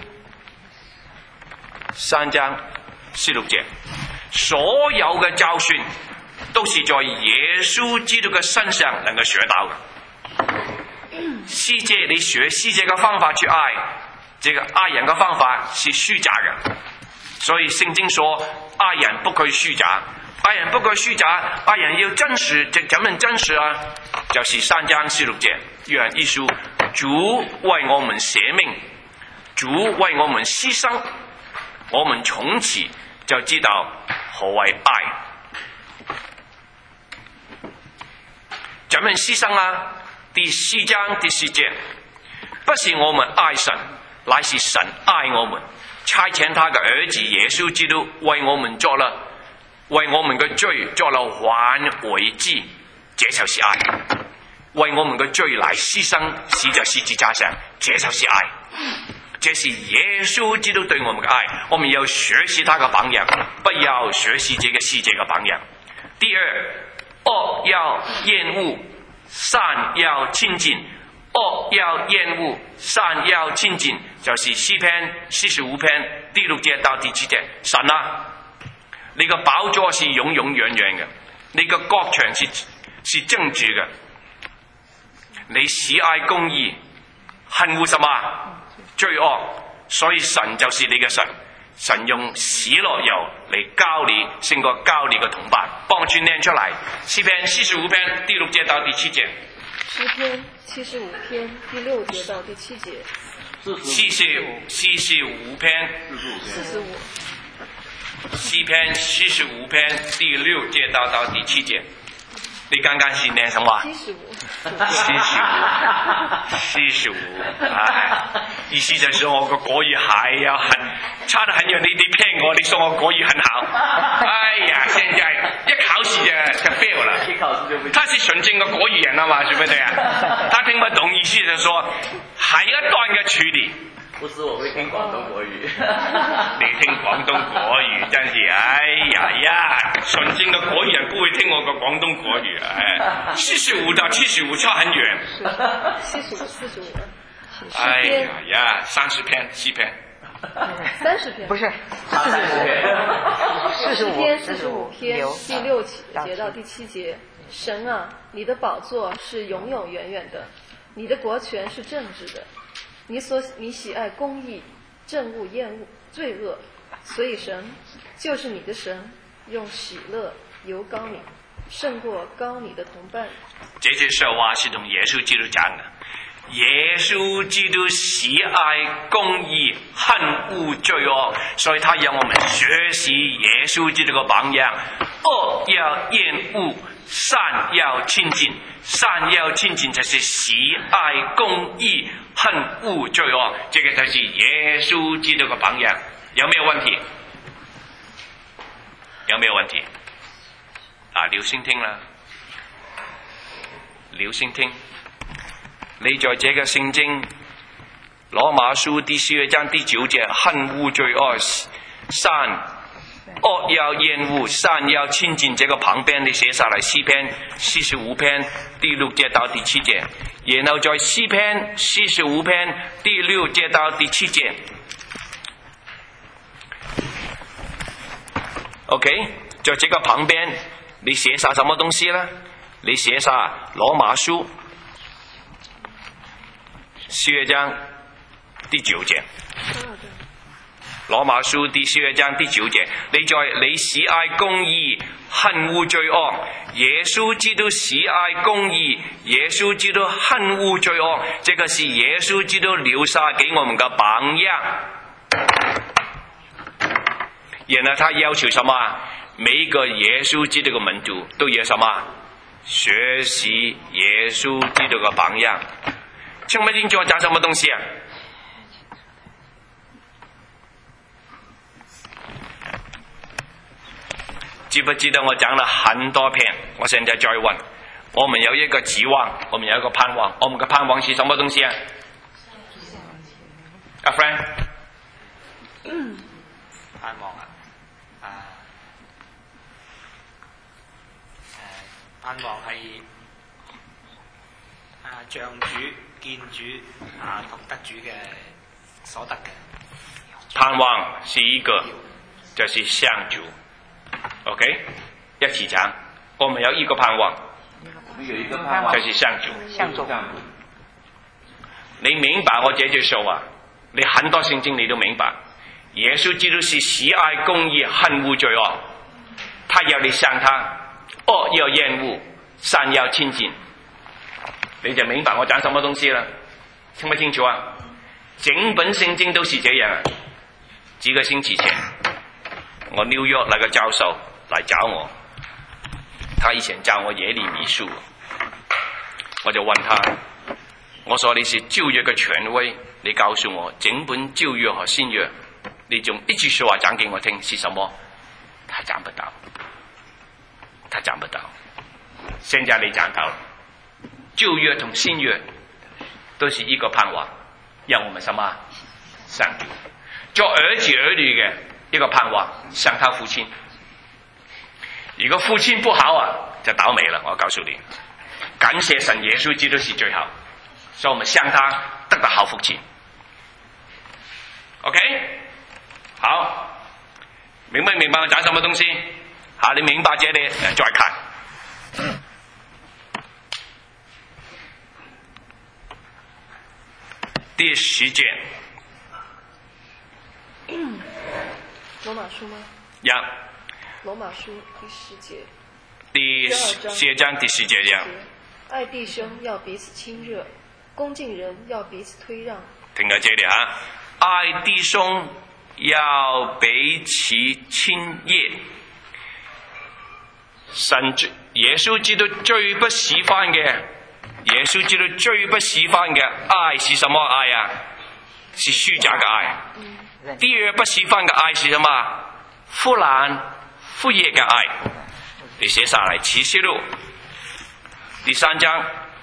三章十六節，所有嘅教訓都是在耶穌基督嘅身上能夠學到嘅。世界你學世界嘅方法去愛，這個愛人嘅方法是虛假嘅。所以聖經說愛人不可以虛假，愛人不可以虛假，愛人要真實。這怎麼真實啊？就是三章十六節，約翰一書，主為我們捨命，主為我們犧牲，我們從此就知道何為愛。怎麼犧牲啊？第四章第四節，不是我們愛神，乃是神愛我們，差遣他的兒子耶穌基督為我們做了，為我們的罪做了挽回祭，這就是愛。為我們的罪來犧牲，死在十字架上，這就是愛。這是耶穌基督對我們的愛，我們要學習他的榜樣，不要學習這個世界的榜樣。第二，惡要厭惡，善要親近。惡要厭惡，善要親近，就是詩篇四十五篇第六節到第七節。神啊，你個寶座是永永遠遠嘅，你個國場是是正直嘅，你喜愛公義，恨惡什麼？罪惡。所以神就是你嘅神，神用喜樂油嚟教你，勝過教你嘅同伴。幫我轉念出嚟，詩篇四十五篇第六節到第七節。 詩篇七十五篇第六節到第七節， 四十四十五篇， 四十五， 诗篇四十五篇第六节到到第七节。你刚刚是念什么？ 七十五， 四十五，四十五，哎，意思就是我個國語係要很差得很遠，你你騙我，你說我國語很好，哎呀，現在一考試就就 fail 了。他是純正嘅國語人啊嘛，對不對啊？他聽不懂，意思就是說還一段嘅處理。 不是我會聽廣東國語， 你聽廣東國語真是，哎呀呀，純正嘅國語人不會聽我個廣東國語，哎，四十五到七十五差很遠。 七十五，四十五， 哎呀呀，三十篇，四篇， 三十篇， 不是四十篇， 四十篇，四十五篇六第六节到第七节。神啊，你的宝座是永永远远的，你的国权是正直的。你所你喜爱公义，憎恶厌恶罪恶，所以神就是你的神，用喜乐油膏你，胜過膏你的同伴。 這句說話是同耶穌基督講嘅。耶穌基督喜愛公義，恨惡罪惡，所以他讓我們學習耶穌基督嘅榜樣。惡要厭惡，善要親近。善要親近就是喜愛公義，恨惡罪惡，這個就是耶穌基督嘅榜樣。有沒有問題？有沒有問題？啊，留心聽啦，留心聽。你在這個聖經羅馬書第十二章第九節，恨惡罪惡，善惡要厭惡，善要親近，這個旁邊你寫下來，詩篇四十五篇第六節到第七節，然後在詩篇四十五篇第六節到第七節 ，OK， 在這個旁邊你寫下什麼東西呢？你寫下羅馬書十二章第九節。羅馬書第十二章第九節，你在你喜愛公義，恨惡罪惡。耶穌基督喜愛公義，耶穌基督恨惡罪惡，這個是耶穌基督留下給我們嘅榜樣。然後他要求什麼？每一個耶穌基督嘅門徒都要什麼？學習耶穌基督嘅榜樣。聽不清楚我講什麼東西啊？記不記得我講了很多篇？我現在再問，我們有一個指望，我們有一個盼望，我們的盼望是什麼東西啊？阿 friend， 盼望啊，啊，誒，盼望係啊，像主、見主啊同得主嘅所得嘅。 盼望是一個，就是向主。OK， 一起講，我們有一個盼望，就是向主。 向主。 你明白我這句說話，你很多聖經你都明白。耶穌基督是喜愛公義，恨惡罪惡，他要你向他，惡要厭惡，善要親近。你就明白我講什麼東西啦？聽不清楚啊？整本聖經都是這樣。幾個星期前，我紐約那個教授來找我，他以前教我耶利米書，我就問他，我說你是舊約嘅權威，你告訴我整本舊約和新約，你用一句說話講給我聽是什麼？他講不到，他講不到。現在你講到了，舊約同新約都是一個盼望，讓我們什麼？向主。做兒子兒女嘅一個盼望，向他父親。如果父親不好啊，就倒霉了。我告訴你，感謝神，耶穌基督是最好，所以我們向他得到好父親。OK， 好，明不明白我講什麼東西？好，你明白這裏再看。第十節。 羅馬書嗎？ 呀。 羅馬書第十節。 第十章第十節呀。 愛弟兄要彼此親熱，恭敬人要彼此推讓。 停在这里啊，爱弟兄要彼此亲熱。神耶穌知道最不喜歡嘅，耶穌知道最不喜歡嘅愛是什麼愛啊？是虛假嘅愛。第二不喜歡嘅愛是什麼？忽冷忽熱嘅愛。你寫下來，啟示錄第三章，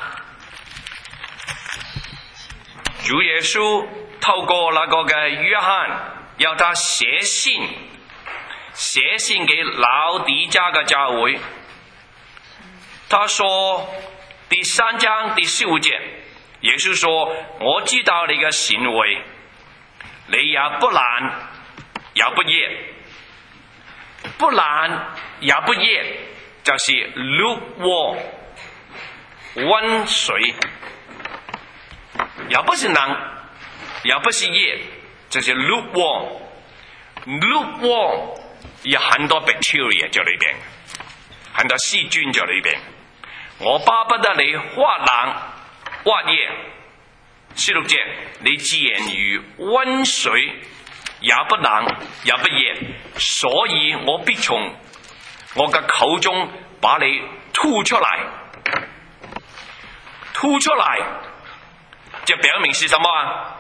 主耶穌透過那個嘅約翰，要他寫信，寫信給老底嘉嘅教會。他說第三章第十五節，耶穌說：我知道你嘅行為，你也不冷也不熱，不冷也不熱，就是 lukewarm 溫水，也不是冷，也不是熱，就是 lukewarm。 lukewarm 有很多 bacteria 在裏邊，很多細菌在裏邊。我巴不得你或冷或熱。十六節，你既然如溫水，也不冷也不熱，所以我必從我嘅口中把你吐出來。吐出來，這表明是什麼啊？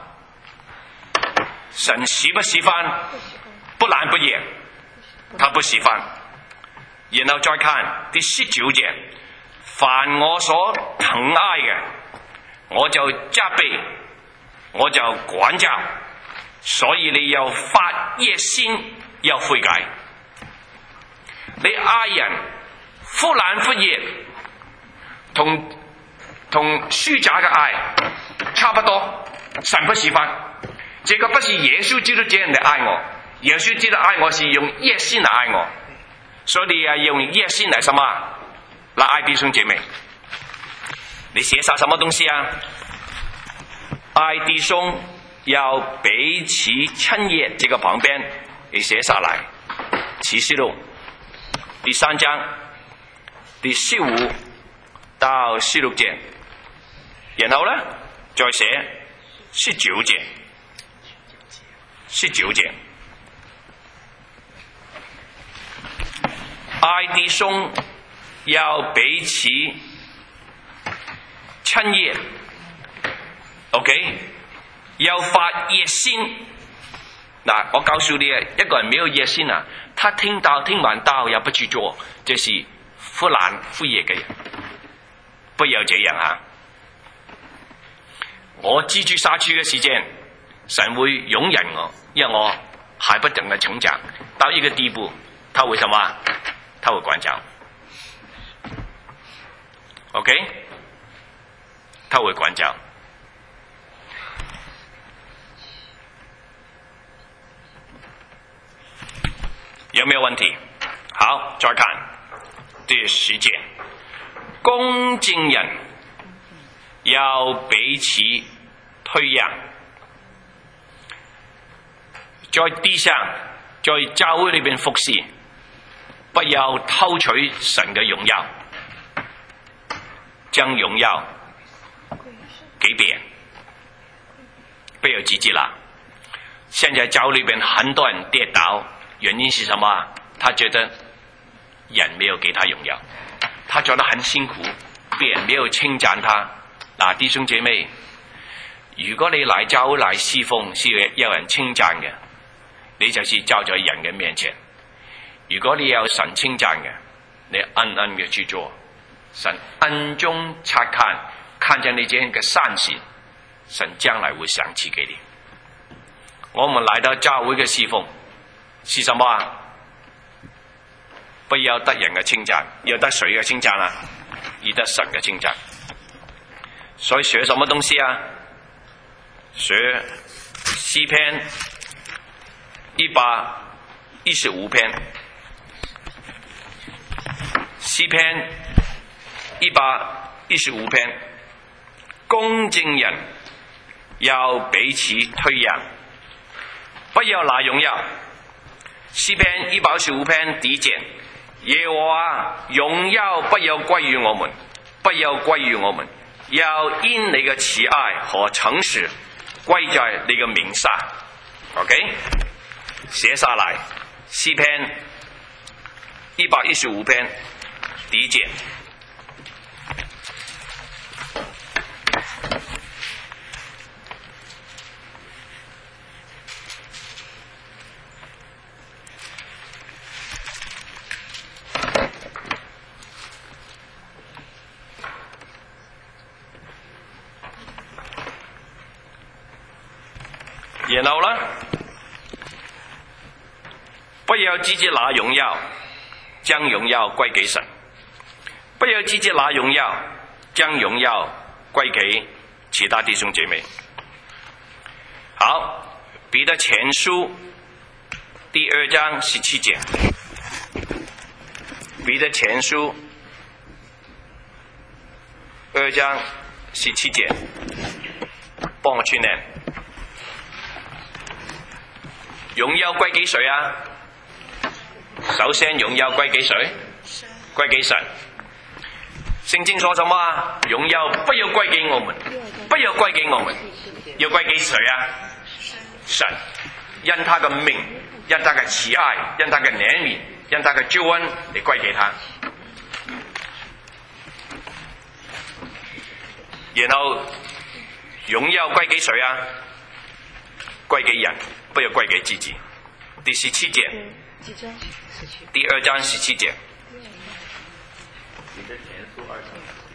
神喜不喜歡不冷不熱？他不喜歡。然後再看第十九節，凡我所疼愛嘅，我就責備，我就管教，所以你要發熱心，要悔改。你愛人忽冷忽熱，同同虛假嘅愛差不多，神不喜歡。這個不是耶穌基督這樣的愛我，耶穌基督愛我是用熱心來愛我，所以你要用熱心來什麼？來愛弟兄姐妹。你寫下什麼東西啊？愛弟兄要彼此親熱，這個旁邊你寫下來。啟示錄第三章第十五到十六節，然後呢再寫十九節，十九節，愛弟兄要彼此親熱 ，OK， 要發熱心。嗱，我告訴你啊，一個人沒有熱心啊，他聽到聽完道也不去做，這是忽冷忽熱嘅人。不要這樣啊！我蜘蛛殺出嘅時間，神會容忍我，因為我還不等嘅成長到一個地步，他會什麼？他會管教。OK， 他會管教。有沒有問題？好，再看第十節，恭敬人要彼此推讓，在地上，在教會裏邊服侍，不要偷取神嘅榮耀，將榮耀給別人，不要自己啦。現在教會裏邊很多人跌倒，原因是什麼？他覺得人沒有給他榮耀，他做得很辛苦，別人沒有稱讚他。嗱，弟兄姐妹，如果你嚟教會嚟侍奉是有人稱讚嘅，你就是站在人嘅面前；如果你有神稱讚嘅，你暗暗嘅去做，神暗中察看，看見你這樣嘅善行，神將來會賞賜給你。我們來到教會嘅侍奉是什麼啊？不要得人嘅稱讚，要得誰嘅稱讚啊？要得神嘅稱讚。所以學什麼東西啊？學詩篇一百一十五篇，詩篇一百一十五篇，恭敬人要彼此推讓，不要拿榮耀。詩篇一百一十五篇第一節，耶和華榮耀不要歸於我們，不要歸於我們，要因你嘅慈愛和誠實歸在你嘅名下 ，OK？ 寫下來，詩篇一百一十五篇第一節。然後呢，不要自己拿榮耀，將榮耀歸給神；不要自己拿榮耀，將榮耀歸給其他弟兄姐妹。好，彼得前書第二章十七節，彼得前書二章十七節，幫我去念。榮耀歸給誰啊？首先榮耀歸給誰？歸給神。聖經說什麼啊？榮耀不要歸給我們，不要歸給我們，要歸給誰啊？神。因他嘅名，因他嘅慈愛，因他嘅憐憫，因他嘅救恩嚟歸給他。然後榮耀歸給誰啊？歸給人，不要歸給自己。第十七節，第二章十七節。 彼得前書二章。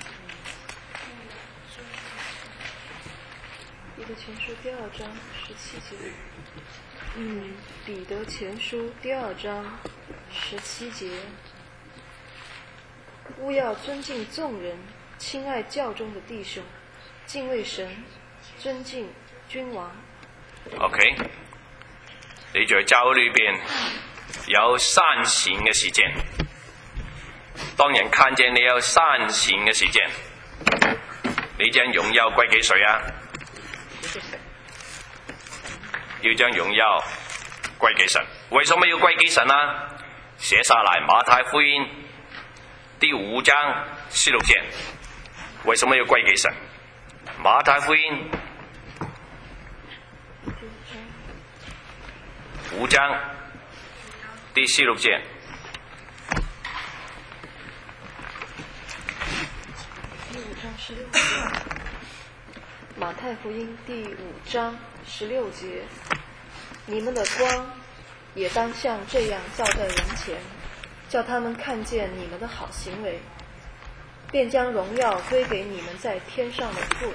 彼得前書第二章十七節。嗯，彼得前書第二章十七節。務要尊敬眾人，親愛教中的弟兄，敬畏神，尊敬君王。 OK， 你在教會裏邊有善善嘅事情，當人看見你有善善嘅事情，你將榮耀歸給誰啊？要將榮耀歸給神。為什麼要歸給神啊？寫下來馬太福音第五章十六節。為什麼要歸給神？馬太福音五章第十六節。 第五章十六節。馬太福音第五章十六節。你們的光也當像這樣照在人前，叫他們看見你們的好行為，便將榮耀歸給你們在天上的父。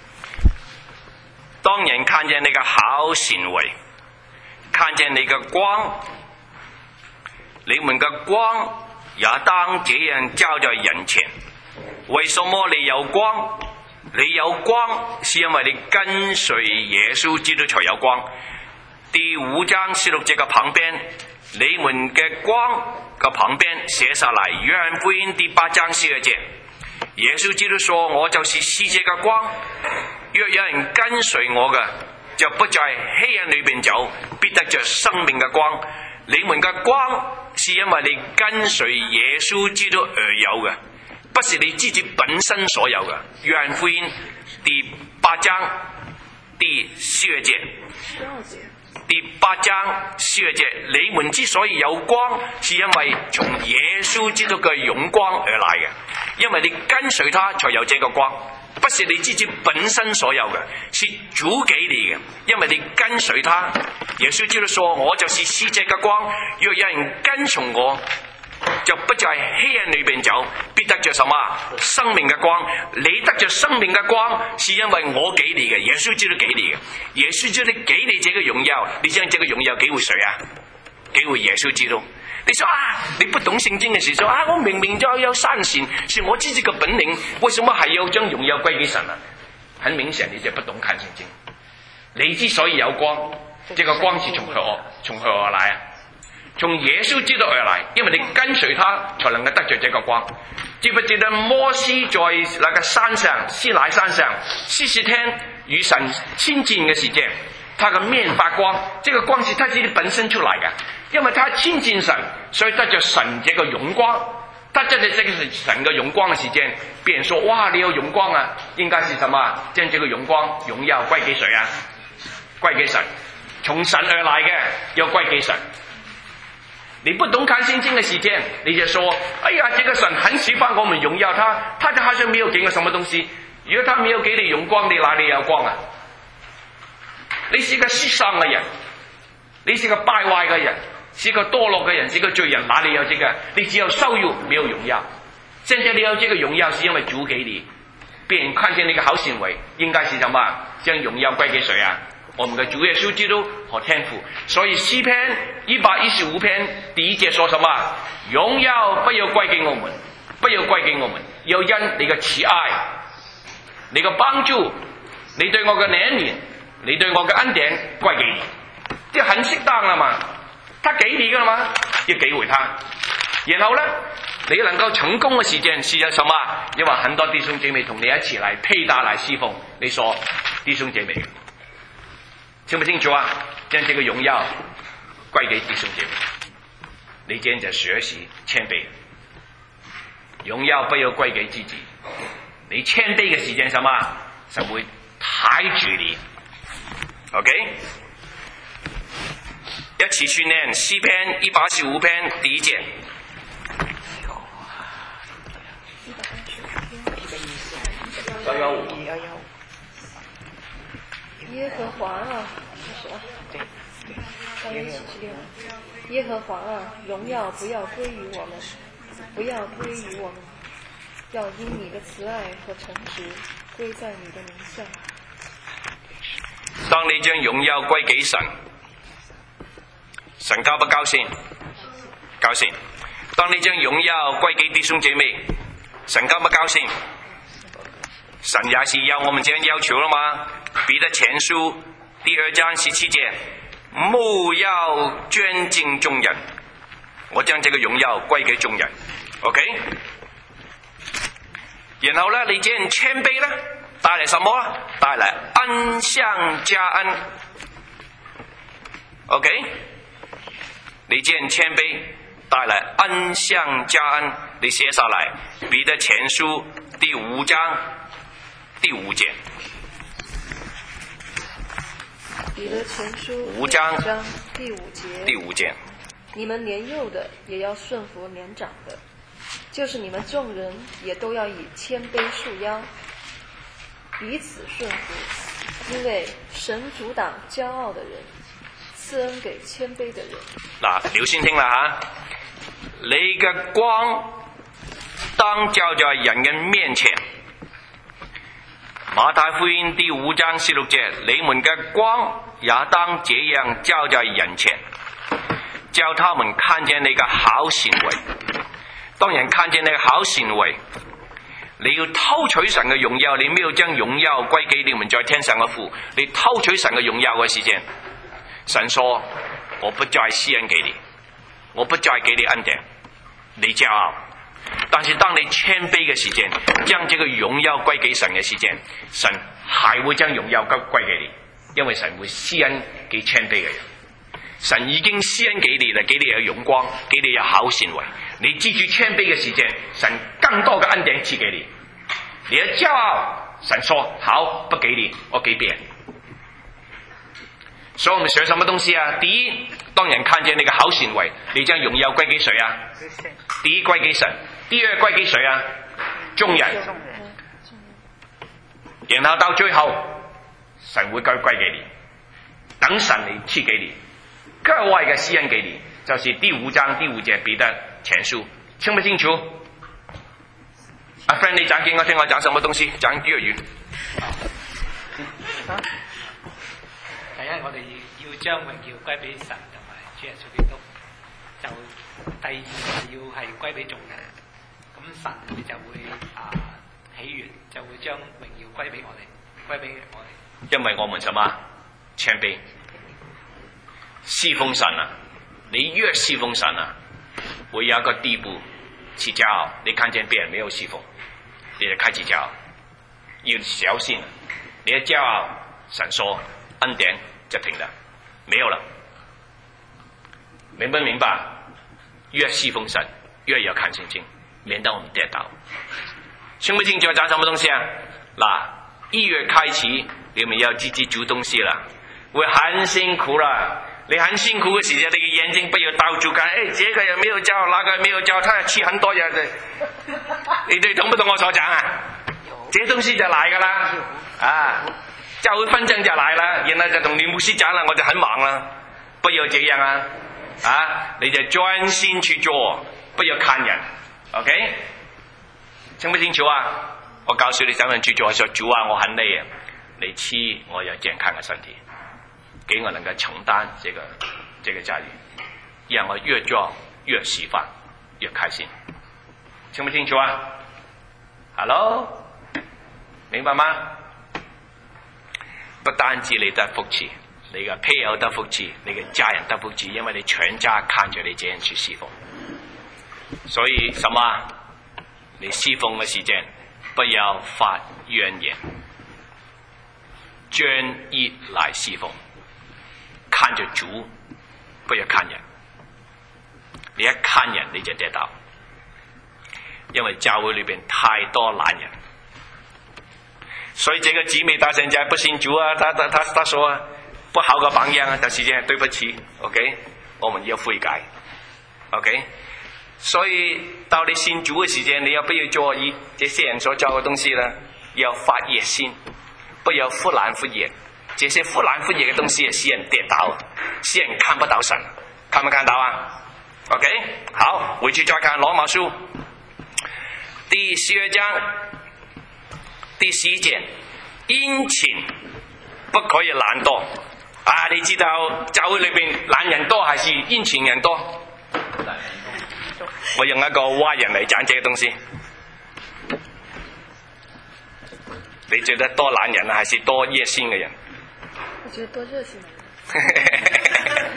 當人看見你嘅好行為，看見你嘅光，你們嘅光也當這樣照在人前。為什麼你有光？你有光是因為你跟隨耶穌基督才有光。第五章十六節嘅旁邊，你們嘅光嘅旁邊寫下來，約翰福音第八章四節，耶穌基督說：我就是世界嘅光，若有人跟隨我嘅，就不在黑暗裏邊走，必得着生命嘅光。你們嘅光是因為你跟隨耶穌基督而有嘅，不是你自己本身所有嘅。約翰福音第八章第四節，第八章四節，你們之所以有光，是因為從耶穌基督嘅榮光而來嘅，因為你跟隨他才有這個光，不是你自己本身所有嘅，是主給你嘅，因為你跟隨他。耶穌基督說：我就是世界嘅光，若有人跟從我，就不在黑暗裏邊走，必得着什麼？生命嘅光。你得着生命嘅光，是因為我給你嘅，耶穌基督給你嘅。耶穌基督給你這個榮耀，你將這個榮耀給回誰啊？給回耶穌基督。你說啊，你不懂聖經嘅時候啊，我明明就有善善，是我自己嘅本領，為什麼還要將榮耀歸給神啊？很明顯，你就不懂看聖經。你之所以有光，這個光是從何從何而來啊？從耶穌基督而來，因為你跟隨他，才能夠得着這個光。記不記得摩西在那個山上，西乃山上，四十天與神親近嘅時間，他嘅面發光，這個光是他自己本身出來嘅，因為他親近神，所以得着神這個榮光。他得着這個神嘅榮光嘅時間，別人說：哇，你有榮光啊，應該是什麼？將這個榮光榮耀歸給誰啊？ 归给神，从神而来嘅要归给神。你不懂看圣经的时间，你就说：“哎呀，这个神很喜欢我们荣耀他，他就好像没有给我什么东西。如果他没有给你荣光，你哪里有光啊？你是个失丧嘅人，你是个败壞嘅人，是個墮落嘅人，是個罪人，哪里有這個？你只有羞辱，沒有榮耀。現在你有這個榮耀，是因為主給你，別人看見你嘅好行為，應該是什麼？將榮耀歸給誰啊？我們嘅主耶穌基督和天父。所以詩篇一百一十五篇第一節說什麼？榮耀不要歸給我們，不要歸給我們，要因你嘅慈愛、你嘅幫助、你對我嘅憐憫、你對我嘅恩典歸給你。這很適當啦嘛，他給你噶啦嘛，要給回他。然後呢，你能夠成功嘅時間是有什麼？因為很多弟兄姐妹同你一起來配搭來侍奉，你說弟兄姐妹，清不清楚啊？將這個榮耀歸給弟兄姐妹，你這樣就學習謙卑，榮耀不要歸給自己。你謙卑嘅時間什麼？神會睇住你。OK？一起去念詩篇一百二十五篇第一節。 幺幺五。 耶和華啊，是啊，三一七七六。耶和華啊，榮耀不要歸於我們，不要歸於我們，要因你的慈愛和誠實歸在你的名下。 當你將榮耀歸給神，神高不高興？高興。當你將榮耀歸給弟兄姐妹，神高不高興？神也是要我們這樣要求了嗎？彼得前書第二章十七節，務要尊敬眾人，我將這個榮耀歸給眾人。OK？ 然後呢，你這樣謙卑呢，帶來什麼？帶來恩上加恩。OK？你這樣謙卑，帶來恩上加恩。你寫下來，彼得前書第五章第五節。 彼得前書五章第五節。 第五節。 你們年幼的也要順服年長的，就是你們眾人也都要以謙卑束腰，彼此順服，因為神阻擋驕傲的人，賜恩給謙卑的人。 嗱，了先聽啦嚇，你嘅光當照在人嘅面前。馬太福音第五章十六節，你們嘅光也當這樣照在人前，叫他們看見你嘅好行為。當人看見你嘅好行為，你要偷取神嘅榮耀，你沒有將榮耀歸給你們在天上嘅父，你偷取神嘅榮耀嘅時間，神說：我不再施恩給你，我不再給你恩典，你驕傲。但是當你謙卑嘅時間，將這個榮耀歸給神嘅時間，神還會將榮耀歸歸給你，因為神會施恩給謙卑嘅人。神已經施恩給你啦，給你有榮光，給你有好行為。你記住謙卑嘅時間，神更多嘅恩典賜給你。你嘅驕傲，神說好，不給你，我給別人。所以我們學什麼東西啊？第一，當人看見你嘅好行為，你將榮耀歸給誰啊？第一歸給神，第二歸給誰啊？眾人。然後到最後，神會歸歸給你，等神嚟賜給你，格外嘅施恩給你，就是第五章第五節彼得前書，清不清楚？阿 friend， 你講給我聽，我講什麼東西？講粵語。 第一，我哋要將榮耀歸俾神同埋主耶穌基督，就第二要係歸俾眾人，咁神佢就會啊喜悅，就會將榮耀歸俾我哋，歸俾我哋。 因為我們什麼？謙卑，侍奉神啊！你越侍奉神啊，會有一個地步是驕傲。你看見別人沒有侍奉，你就開始驕傲，要小心。你一驕傲，神說恩典就停了，沒有了。明不明白？越侍奉神，越要看聖經，免得我們跌倒。清不清楚講什麼東西啊？嗱，一月開始，你們要自己煮東西了。 会很辛苦了。你很辛苦嘅時間，你嘅眼睛不要到處看，誒，這個又沒有教，那個沒有教，他吃很多嘢嘅。你哋懂不懂我所講啊？這些東西就嚟噶啦，啊，教會紛爭就嚟啦，然後就同你牧師講啦，我就很忙啦，不要這樣啊，啊，你就專心去做，不要看人 ，OK？ 清不清楚啊？我告訴你怎樣去做，說主啊，我很累啊，你吃我有健康嘅身體。給我能夠承擔這個這個家業，讓我越做越釋放，越開心，清不清楚啊 ？Hello， 明白嗎？不單止你得福氣，你嘅配偶得福氣，你嘅家人得福氣，因為你全家看着你這樣去侍奉。所以什麼？你侍奉嘅時間不要發怨言，專一來侍奉。看着主，不要看人。你一看人你就跌倒，因為教會裏邊太多懶人。所以這個姊妹到現在不信主啊，他他他他說啊，不好的榜樣啊，但是這樣對不起 ，OK， 我們要悔改 ，OK。所以到你信主嘅時間，你要不要做以這些人所教嘅東西呢？要發熱心，不要忽冷忽熱。這些忽冷忽熱嘅東西使人跌倒，使人看不到神，看沒看到啊 ？OK， 好，回去再看羅馬書第十二章第十節，殷勤不可以懶惰啊！你知道教會裏邊懶人多還是殷勤人多？我用一個蛙人嚟講這個東西，你覺得多懶人還是多熱心嘅人？ 我覺得多熱心的人。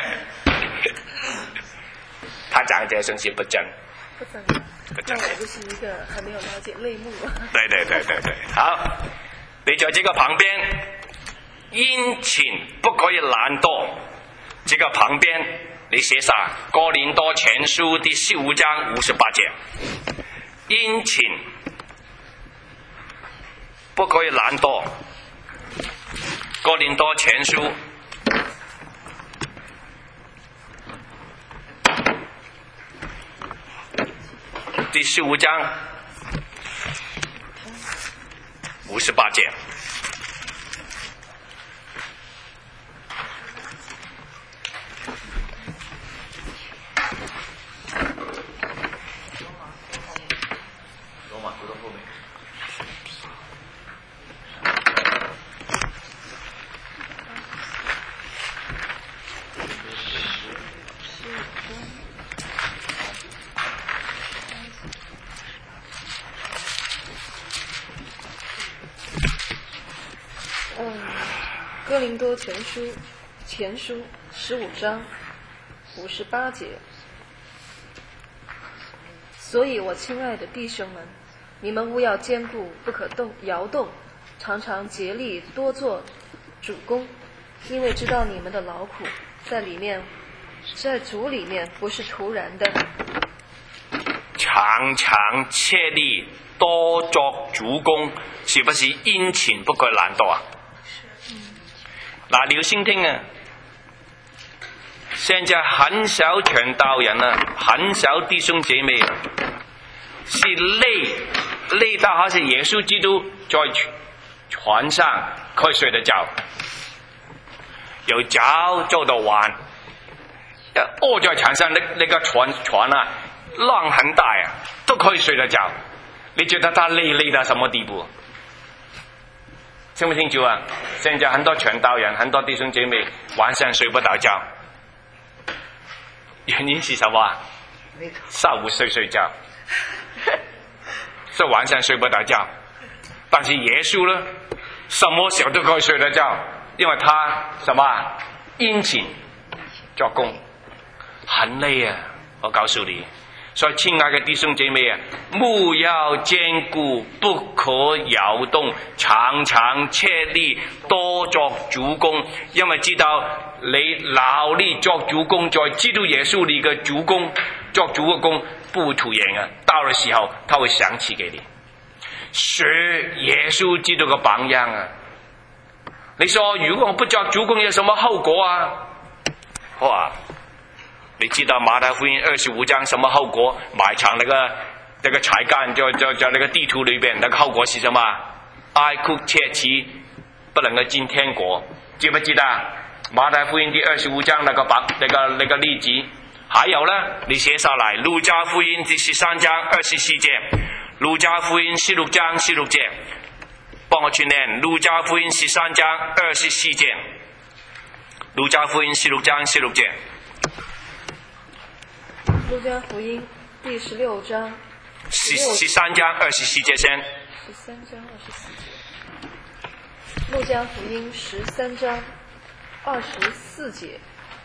他講這東西不真， 不真， 不真。 那我就是一個還沒有了解類目。 對對對對對，好，你在這個旁邊，殷勤不可以懶惰。這個旁邊你寫上哥林多前書第十五章五十八節，殷勤不可以懶惰。哥林多前書第十五章五十八節， 羅馬讀到後面。 哥林多前書前書十五章五十八節，所以我親愛的弟兄們，你們務要堅固，不可動搖動，常常竭力多做主工，因為知道你們的勞苦在裡面，在主裡面不是徒然的。 常常竭力多做主工，是不是殷勤不可以懶惰啊？嗱，你要先聽啊！現在很少傳道人啊，很少弟兄姐妹啊，是累累到好似耶穌基督在船上可以睡得着，由早做到晚，臥在船上，那那個船船啊，浪很大啊，都可以睡得着。你覺得他累累到什麼地步？清不清楚啊？現在很多傳道人，很多弟兄姐妹晚上睡不着覺，原因是什麼？上午睡睡覺，所以晚上睡不着覺。但是耶穌呢，什麼時候都可以睡得覺，因為他什麼殷勤做工，很累啊！我告訴你。所以親愛的弟兄姐妹啊，務要堅固，不可搖動，常常竭力多作主工，因為知道你勞力作主工，在基督耶穌裏嘅主工作主嘅工不徒然啊！到了時候，他會想起給你，學耶穌基督嘅榜樣啊！ 你说如果我不做主公有什么后果啊？哇！你知道马太福音二十五章什么后果？埋藏那个那个才干，就就就那个地图里边那个后果是什么？爱哭切妻，不能够进天国，记不记得？马太福音第二十五章那个白那个那个例子。还有呢，你写下来，路加福音第十三章二十四节，路加福音十六章十六节，帮我去念路加福音十三章二十四节，路加福音十六章十六节。 路加福音第十六章， 十十三章二十四节先。 十三章二十四节。路加福音十三章二十四节。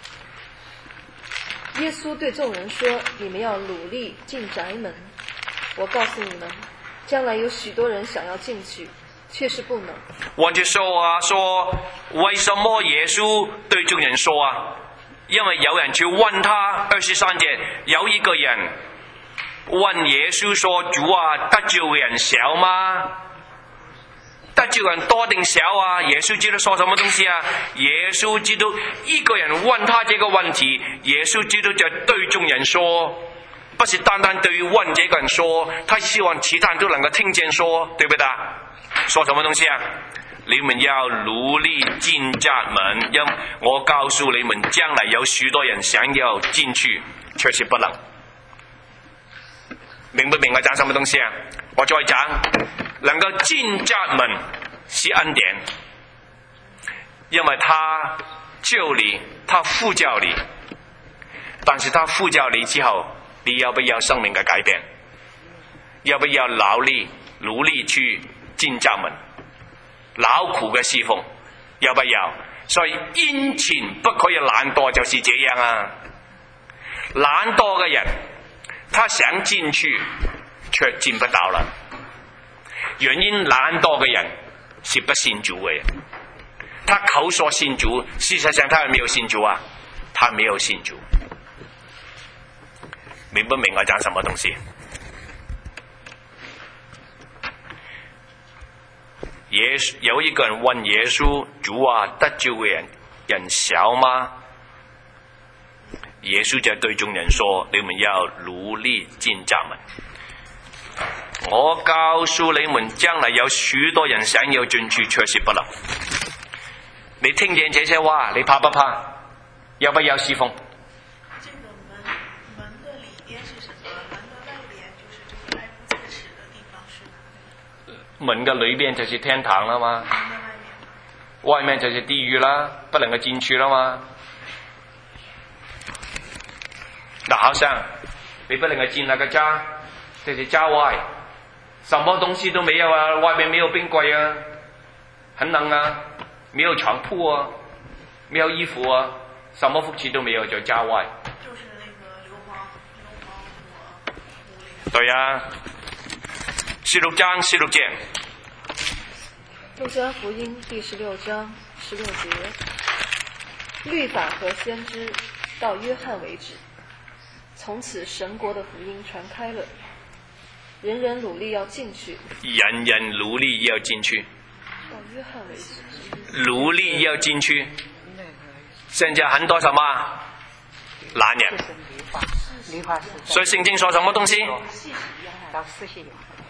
耶稣对众人说：“你们要努力进宅门。我告诉你们，将来有许多人想要进去，却是不能。” 我就说啊，说为什么耶稣对众人说啊？因为有人去问他，二十三节有一个人问耶稣说：“主啊，得救人少吗？得救人多定少啊？”耶稣基督说什么东西啊？耶稣基督一个人问他这个问题，耶稣基督就对众人说，不是单单对于问这个人说，他希望其他人都能够听见说，对不对？说什么东西啊？你们要努力进窄门，因我告诉你们，将来有许多人想要进去，却是不能。明不明我讲什么东西啊？我再讲，能够进窄门是恩典，因为他救你，他呼叫你，但是他呼叫你之后，你要不要生命的改变？要不要劳力努力去进窄门？劳苦嘅侍奉，要不要？所以殷勤不可以懶惰，就是這樣啊！懶惰嘅人，他想進去，卻進不到了。原因懶惰嘅人是不信主嘅人，他口說信主，事實上他有沒有信主啊？他沒有信主，明不明我講什麼東西？耶穌有一個人問耶穌：主啊，得救嘅人人少嗎？耶穌就對眾人說：你們要努力進窄門。我告訴你們，將來有許多人想要進去，卻是不能。你聽見這些話，你怕不怕？要不要侍奉？ 這個門門的裡邊是什麼？門的外邊就是這個愛不在此的地方是哪裡？ 門嘅裏邊就是天堂啦嘛，外面就是地獄啦，不能夠進去啦嘛。那好像你不能夠進那個家，就是家外，什麼東西都沒有啊，外面沒有冰櫃啊，很冷啊，沒有床鋪啊，沒有衣服啊，什麼福氣都沒有，就家外。 就是那個硫磺硫磺火。 對啊。十六章十六節。 路加福音第十六章十六節，律法和先知到約翰為止，從此神國的福音傳開了，人人努力要進去。 人人努力要進去。 到約翰為止。 努力要進去。現在很多什麼懶人。所以聖經說什麼東西？ 到四十有。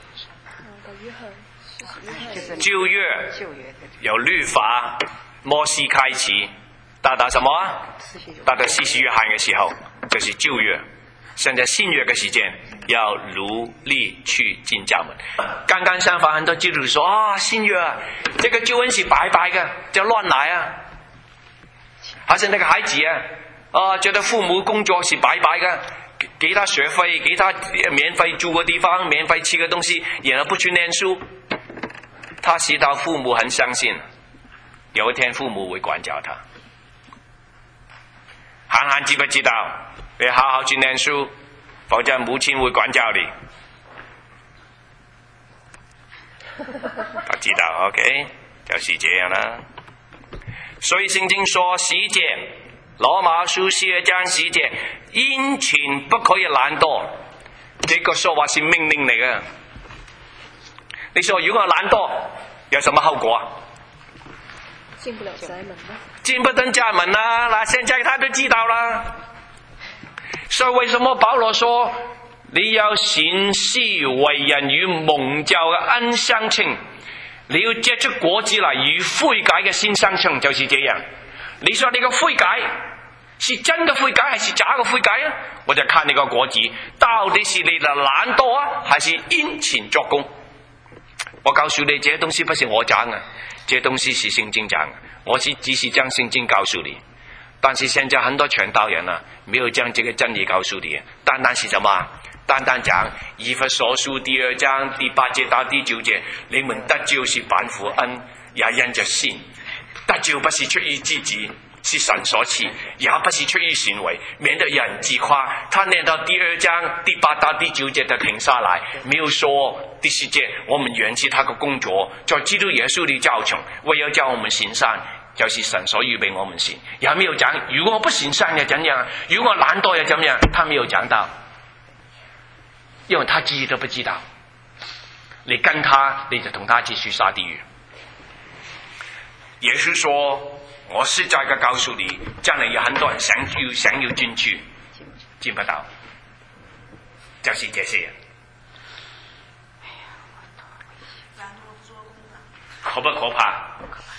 舊約有律法，摩西開始，到達什麼？到達四十約翰嘅時候，就是舊約。現在新約嘅時間，要努力去進窄門。剛剛相反，很多基督徒說啊、哦，新約啊，這個救恩是白白嘅，就亂來啊。好像那個孩子啊，啊、哦，覺得父母工作是白白嘅。給他學費，給他免費住嘅地方，免費吃嘅東西，然後不去念書，他使到父母很相信，有一天父母會管教他。涵涵知不知道？你好好去念書，否則母親會管教你。他知道 ，OK， 就是這樣啦。所以聖經說十節。羅馬書十二章十節，殷勤不可以懶惰，這個說話是命令嚟嘅。你說如果懶惰有什麼後果啊？ 进不了宅门了。 进不登家门啊！那现在他都知道了。所以为什么保罗说你要行事为人與蒙召嘅恩相稱？你要借出果子來與悔改嘅心相稱，就是這樣。你說你個悔改是真的悔改還是假的悔改啊？我就看你個果子到底是你的懶惰啊，還是殷勤作工。我告訴你，這些東西不是我講的，這些東西是聖經講的，我是只是將聖經告訴你。但是現在很多傳道人啊，沒有將這個真理告訴你，單單是什麼？單單講以弗所書第二章第八節到第九節，你們得救是本乎恩，也因着信。得救不是出於自己，是神所賜，也不是出於行為，免得人自誇。他念到第二章第八到第九節就停下來，沒有說第十節我們原是他的工作，在基督耶穌裏造成，為要叫我們行善，就是神所預備我們行。也沒有講如果我不行善又怎樣，如果我懶惰又怎樣，他沒有講到。因為他自己都不知道，你跟他你就同他繼續下地獄。耶穌說我實在嘅告訴你，將來有很多人想要想要進去，進不到，就是這些人。可不可怕？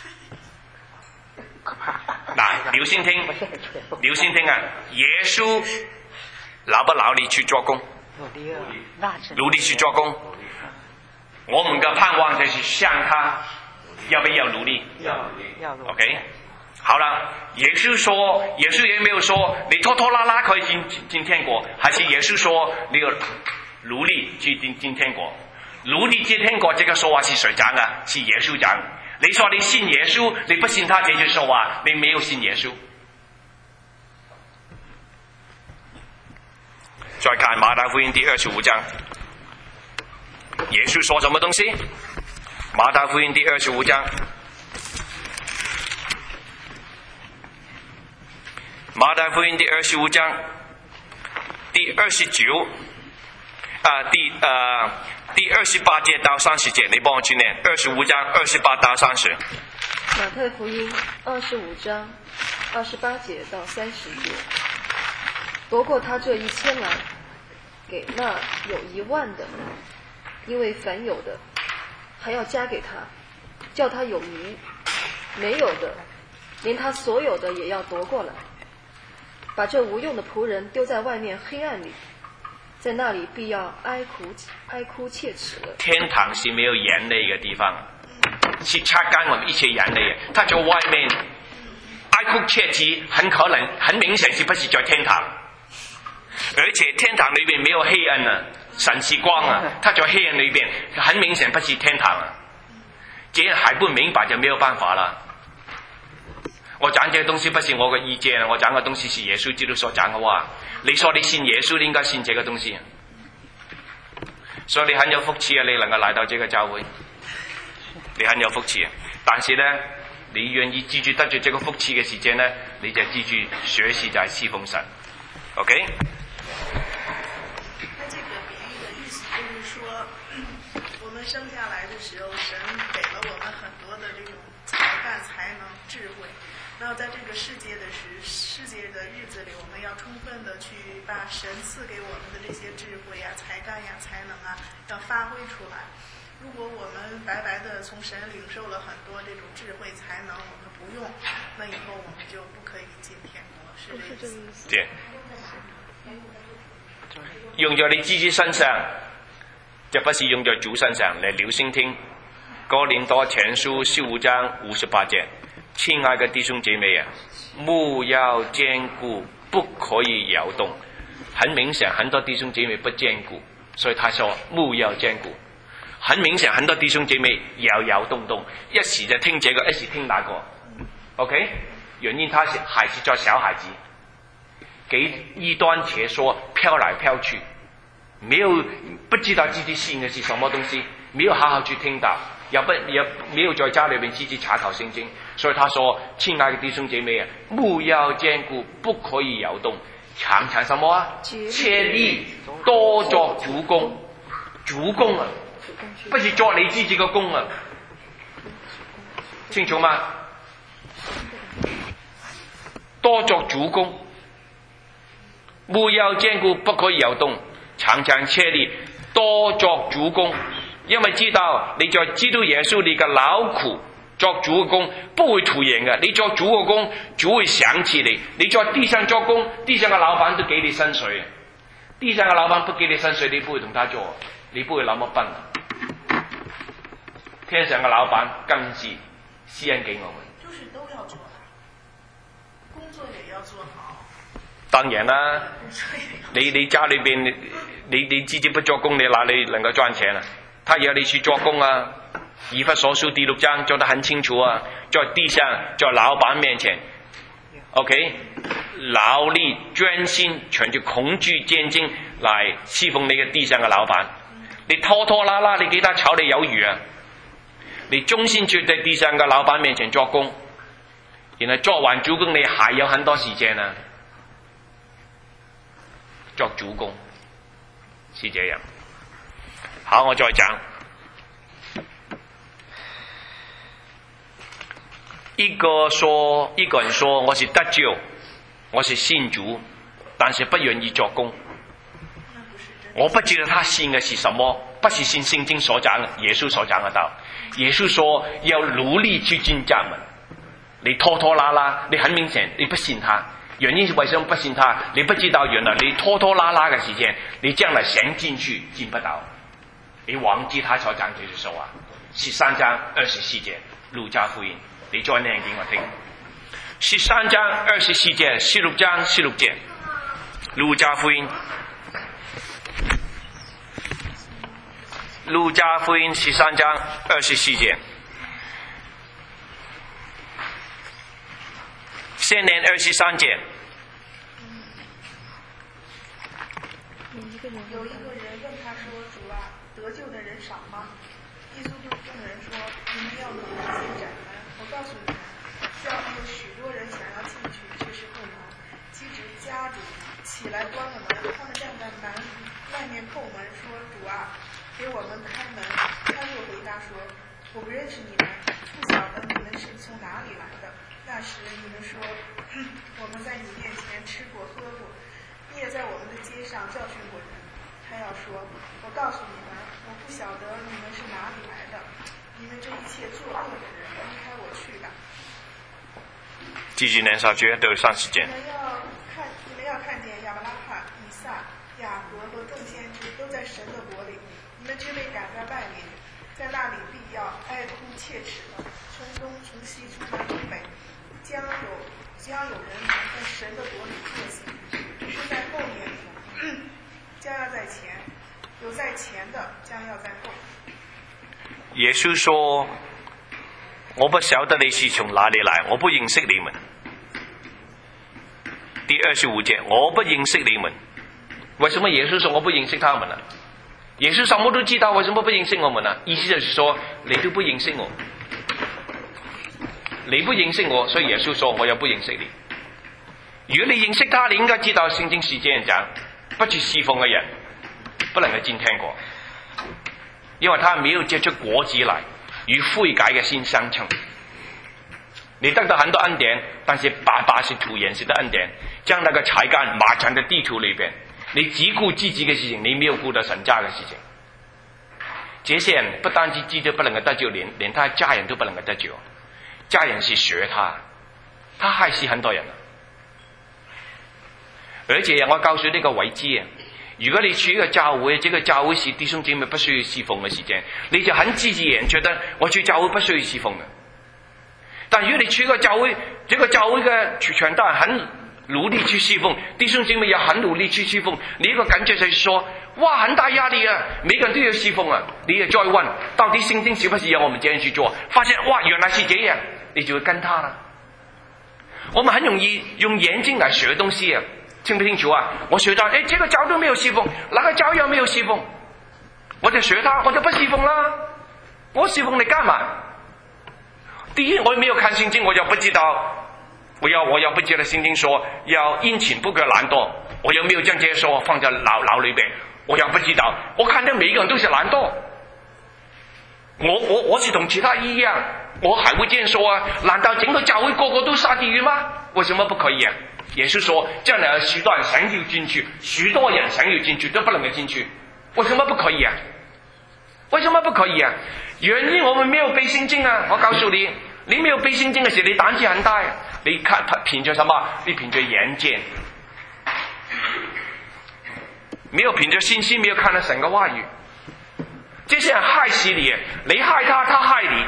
嗱，留心聽，留心聽啊！耶穌勞不勞力去做工？努力去做工，我們的盼望就是像他，要不要努力？要。OK， 好了，耶穌說，耶穌也沒有說你拖拖拉拉可以進進天國，還是耶穌說你要努力去進進天國？努力進天國這個說話是誰講的？是耶穌講。你說你信耶穌，你不信他這句說話，你沒有信耶穌。再看馬太福音第二十五章，耶穌說什麼東西？馬太福音第二十五章，馬太福音第二十五章第二十九啊第呃第二十八節到三十節，你幫我去念二十五章二十八到三十。 馬太福音二十五章二十八節到三十節。夺過他這一千來，給那有一萬的，因為凡有的，還要加給他，叫他有餘；沒有的，連他所有的也要奪過來，把這無用的僕人丟在外面黑暗裏，在那裏必要哀哭哀哭切齒了。 天堂是沒有眼淚嘅地方，是擦乾我們一切眼淚嘅。他在外面哀哭切齒，很可能很明顯是不是在天堂。而且天堂裏邊沒有黑暗啊，神是光啊，他在黑暗裏邊很明顯不是天堂啊。這樣還不明白就沒有辦法了。我講這個東西不是我嘅意見，我講嘅東西是耶穌基督所講嘅話。你說你信耶穌，你應該信這個東西。所以你很有福氣啊，你能夠來到這個教會，你很有福氣啊。但是呢，你願意記住得住這個福氣嘅時間呢，你就記住學習在侍奉神。OK？ 那這個比喻的意思就是說，我們生下來的時候，神給了我們很多的這種才幹、才能、智慧。然後在這個世界的時世界的日子裡，我們要充分的去把神賜給我們的這些智慧呀、才幹呀、才能啊，要發揮出來。如果我們白白的從神領受了很多這種智慧才能，我們不用，那以後我們就不可以進天國，是這個意思。 對。用在你自己身上，就不是用在主身上。嚟留心聽，哥林多前書十五章五十八節，親愛的弟兄姐妹啊，務要堅固，不可以搖動。很明顯，很多弟兄姐妹不堅固，所以他說務要堅固。很明顯，很多弟兄姐妹搖搖動動，一時就聽這個，一時聽那個。OK， 原因他是還是做小孩子。給異端邪說飄來飄去，沒有不知道自己信的是什麼東西，沒有好好去聽到，也不也沒有在家裏面自己查考聖經，所以他說：親愛的弟兄姐妹啊，務要堅固，不可以搖動，常常什麼啊？切力多作主工，主工啊，不是做你自己的工啊，清楚嗎？ 多作主工，不要坚固，不可以摇动，常常切力，多作主工。因為知道你在基督耶穌你嘅勞苦作主嘅工不會徒然嘅，你做主嘅工，主會賞賜你。你在地上做工，地上嘅老闆都給你薪水，地上嘅老闆不給你薪水，你不會同他做，你不會那麼笨。天上嘅老闆更是施恩給我們， 就是都要做的，工作也要做好。 當然啦，你你家裏邊你你自己不做工，你哪裏能夠賺錢啊？他要你去做工啊！以弗所書第六章做得很清楚啊，在地上，在老闆面前 ，OK， 勞力專心，存着恐懼戰兢來侍奉你嘅地上嘅老闆。你拖拖拉拉，你給他炒你魷魚啊！你忠心去在地上嘅老闆面前做工，然後做完主工，你還有很多時間啊，做主工，是這樣。好，我再講。一個說，一個人說我是得救，我是信主，但是不願意做工。我不知道他信嘅是什麼，不是信聖經所講嘅，耶穌所講嘅道。耶穌說要努力去進家門，你拖拖拉拉，你很明顯你不信他。原因是為什麼不信他？你不知道原來你拖拖拉拉嘅時間，你將來想進去進不到。你忘記他所講這句說話，十三章二十四節，路加福音，你再念給我聽。十三章二十四節，十六章十六節，路加福音，路加福音十三章二十四節。先念二十三節。 有一個人問他說：“主啊，得救的人少嗎？”耶穌對眾人說：“你們要努力進窄門。我告訴你們，這樣有許多人想要進去，卻是不能。即使家主起來關了門，他們站在門外面叩門，說：‘主啊，給我們開門。’他又回答說：‘我不認識你們，不曉得你們是從哪裡來的。’那時你們說：‘我們在你面前吃過喝過，你也在我們的街上教訓過人。’他要說：‘我告訴你們，我不曉得你們是哪裡來的，你們這一切作惡的人，離開我去吧。’ 繼續念下去，都有三十節。 你們要看，你們要看見亞伯拉罕、以撒、雅各和眾先知都在神的國裡，你們只被趕在外面，在那裡必要哀哭切齒的，從東從西從南從北，將有將有人在神的國裡作刑，只是在後面的，將要在前，有在前的將要在後。 耶穌說：“我不曉得你是從哪裡來，我不認識你們。”第二十五節，我不認識你們。為什麼耶穌說我不認識他們呢？耶穌什麼都知道，為什麼不認識我們呢？意思就是說，你都不認識我，你不認識我，所以耶穌說我又不認識你。如果你認識他，你應該知道聖經是這樣講，不去侍奉嘅人不能夠進天國，因為他沒有結出果子來，與悔改嘅心相稱。你得到很多恩典，但是白白是徒然式的恩典，將那個才幹埋藏在地圖裏邊，你只顧自己嘅事情，你沒有顧到神家嘅事情。這些人不單止自己不能夠得救，連連他家人都不能夠得救，家人是學他，他害死很多人。而且我告訴呢個位置啊，如果你去一個教會，這個教會是弟兄姊妹不需要侍奉嘅時間，你就很自然覺得我去教會不需要侍奉嘅。但如果你去一個教會，這個教會嘅傳道人很努力去侍奉，弟兄姊妹也很努力去侍奉，你一個感覺就是說，哇，很大壓力啊，每個人都要侍奉啊，你也再問到底聖經是不是要我們這樣去做，發現哇，原來是這樣，你就會跟他啦。我們很容易用眼睛來學東西啊，清不清楚啊？我學到，誒，這個教都沒有侍奉，那個教又沒有侍奉，我就學他，我就不侍奉啦。我侍奉你幹嘛？第一，我沒有看聖經，我就不知道，我要我要不知道聖經說要殷勤不可懶惰，我又沒有將這些說放在腦腦裏邊，我又不知道。我看到每一個人都是懶惰，我我我是同其他一樣， 我还会这样说啊，难道整个教会个个都下地狱吗？为什么不可以啊？也是说将来许多人想要进去，许多人想要进去都不能够进去，为什么不可以啊？为什么不可以啊？原因我们没有背圣经啊！我告诉你，你没有背圣经的时候，你胆子很大，你看他凭着什么？你凭着眼见，没有凭着信心，没有看到神的话语。这些人害死你，你害他，他害你。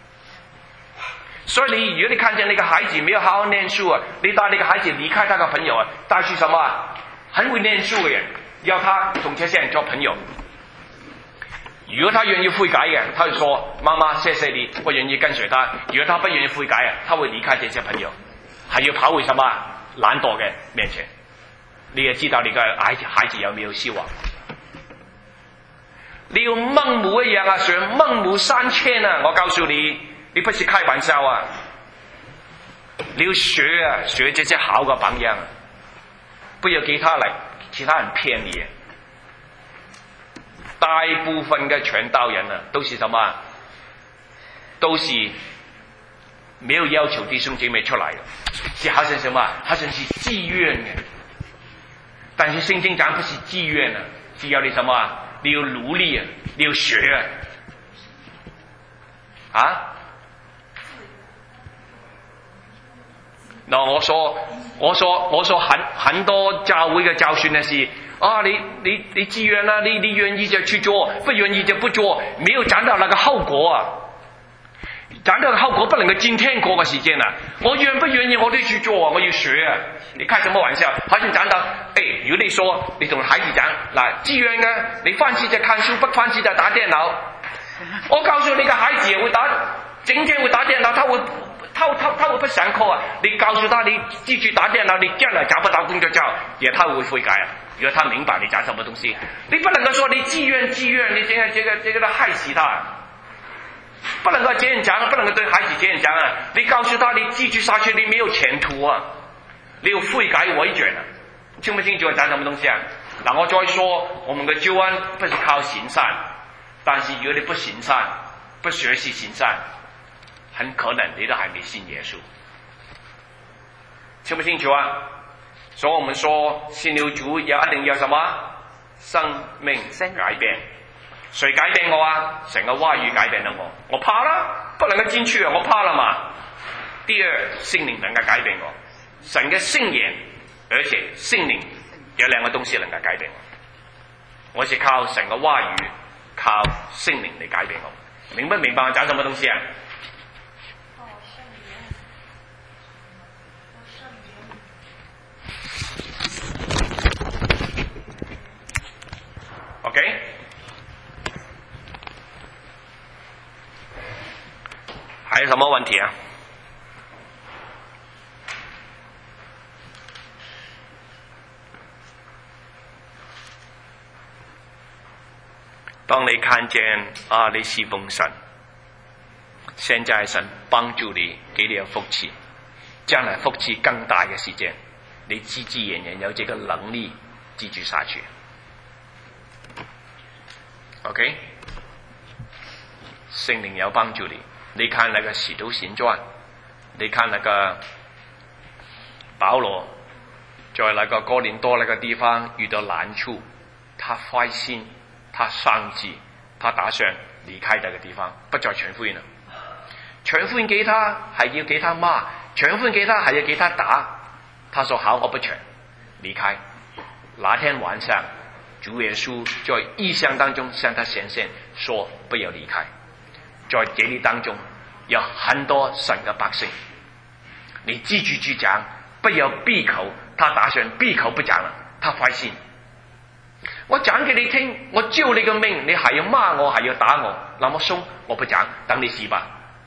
所以你如果你看见那个孩子没有好好念书啊，你带那个孩子离开他的朋友啊，带去什么？很会念书的人，要他同这些人做朋友。如果他愿意悔改嘅，他就說：媽媽，謝謝你，我願意跟隨他。如果他不願意悔改啊，他會離開這些朋友，還要跑回什麼懶惰嘅面前。你也知道你個孩子孩子有沒有希望？你要孟母一樣啊，想孟母三遷啊！我告訴你，你不是開玩笑啊！你要學啊，學這些好嘅榜樣，不要給他嚟其他人騙你。大部分嘅傳道人啊，都是什麼？都是沒有要求弟兄姐妹出來的，是好像什麼？好像是自願嘅。但是聖經講不是自願啊，是要你什麼？你要努力啊，你要學啊！啊？那我說，我說，我說很很多教會嘅教訓呢是。啊，你你你自願啦，你你願意就去做，不願意就不做，沒有講到那個後果啊！講到個後果不能夠今天過個時間啊！我願不願意我都去做啊！我要學啊！你開什麼玩笑？好像講到，誒，如果你說你同孩子講，嗱，自願嘅，你放棄就看書，不放棄就打電腦。我告訴你個孩子會打，整天會打電腦，他會。他他他會不上課啊！你告訴他你繼續打電腦，你將來找不到工作做，也他會悔改啊！如果他明白你講什麼東西，你不能夠說你自願自願，你這個這個這個害死他，不能夠這樣講，不能夠對孩子這樣講啊！你告訴他你繼續下去，你沒有前途啊！你要悔改為準啊！清不清楚講什麼東西啊？嗱，我再說，我們嘅救恩不是靠行善，但是如果你不行善，不學習行善。很可能你都還沒信耶穌，清不清楚啊？所以我們說信了主要一定要什麼生命改變，誰改變我啊？神嘅話語改變了我，我怕啦，不能夠進去啊，我怕了嘛。第二，聖靈能夠改變我，神嘅聖言，而且聖靈有兩個東西能夠改變我，我是靠神嘅話語，靠聖靈嚟改變我，明不明白我講什麼東西啊？OK， 還有什麼問題啊？當你看見啊，你侍奉神，現在神幫助你，給你有福氣，將來福氣更大嘅時間，你自自然然有這個能力繼續下去。OK， 聖靈有幫助你。你看那個使徒行傳，你看那個保羅在那個哥林多那個地方遇到難處，他壞心，他喪志，他打算離開那個地方，不再傳福音了。傳福音給他，還要給他罵；傳福音給他，還要給他打。他說好，我不傳，離開。那天晚上，主耶穌在異象當中向他顯現，說不要離開。在這裏當中有很多神嘅百姓，你記住去講，不要閉口。他打算閉口不講了，他壞心。我講給你聽，我救你個命，你還要罵我，還要打我，那麼鬆，我不講，等你死吧。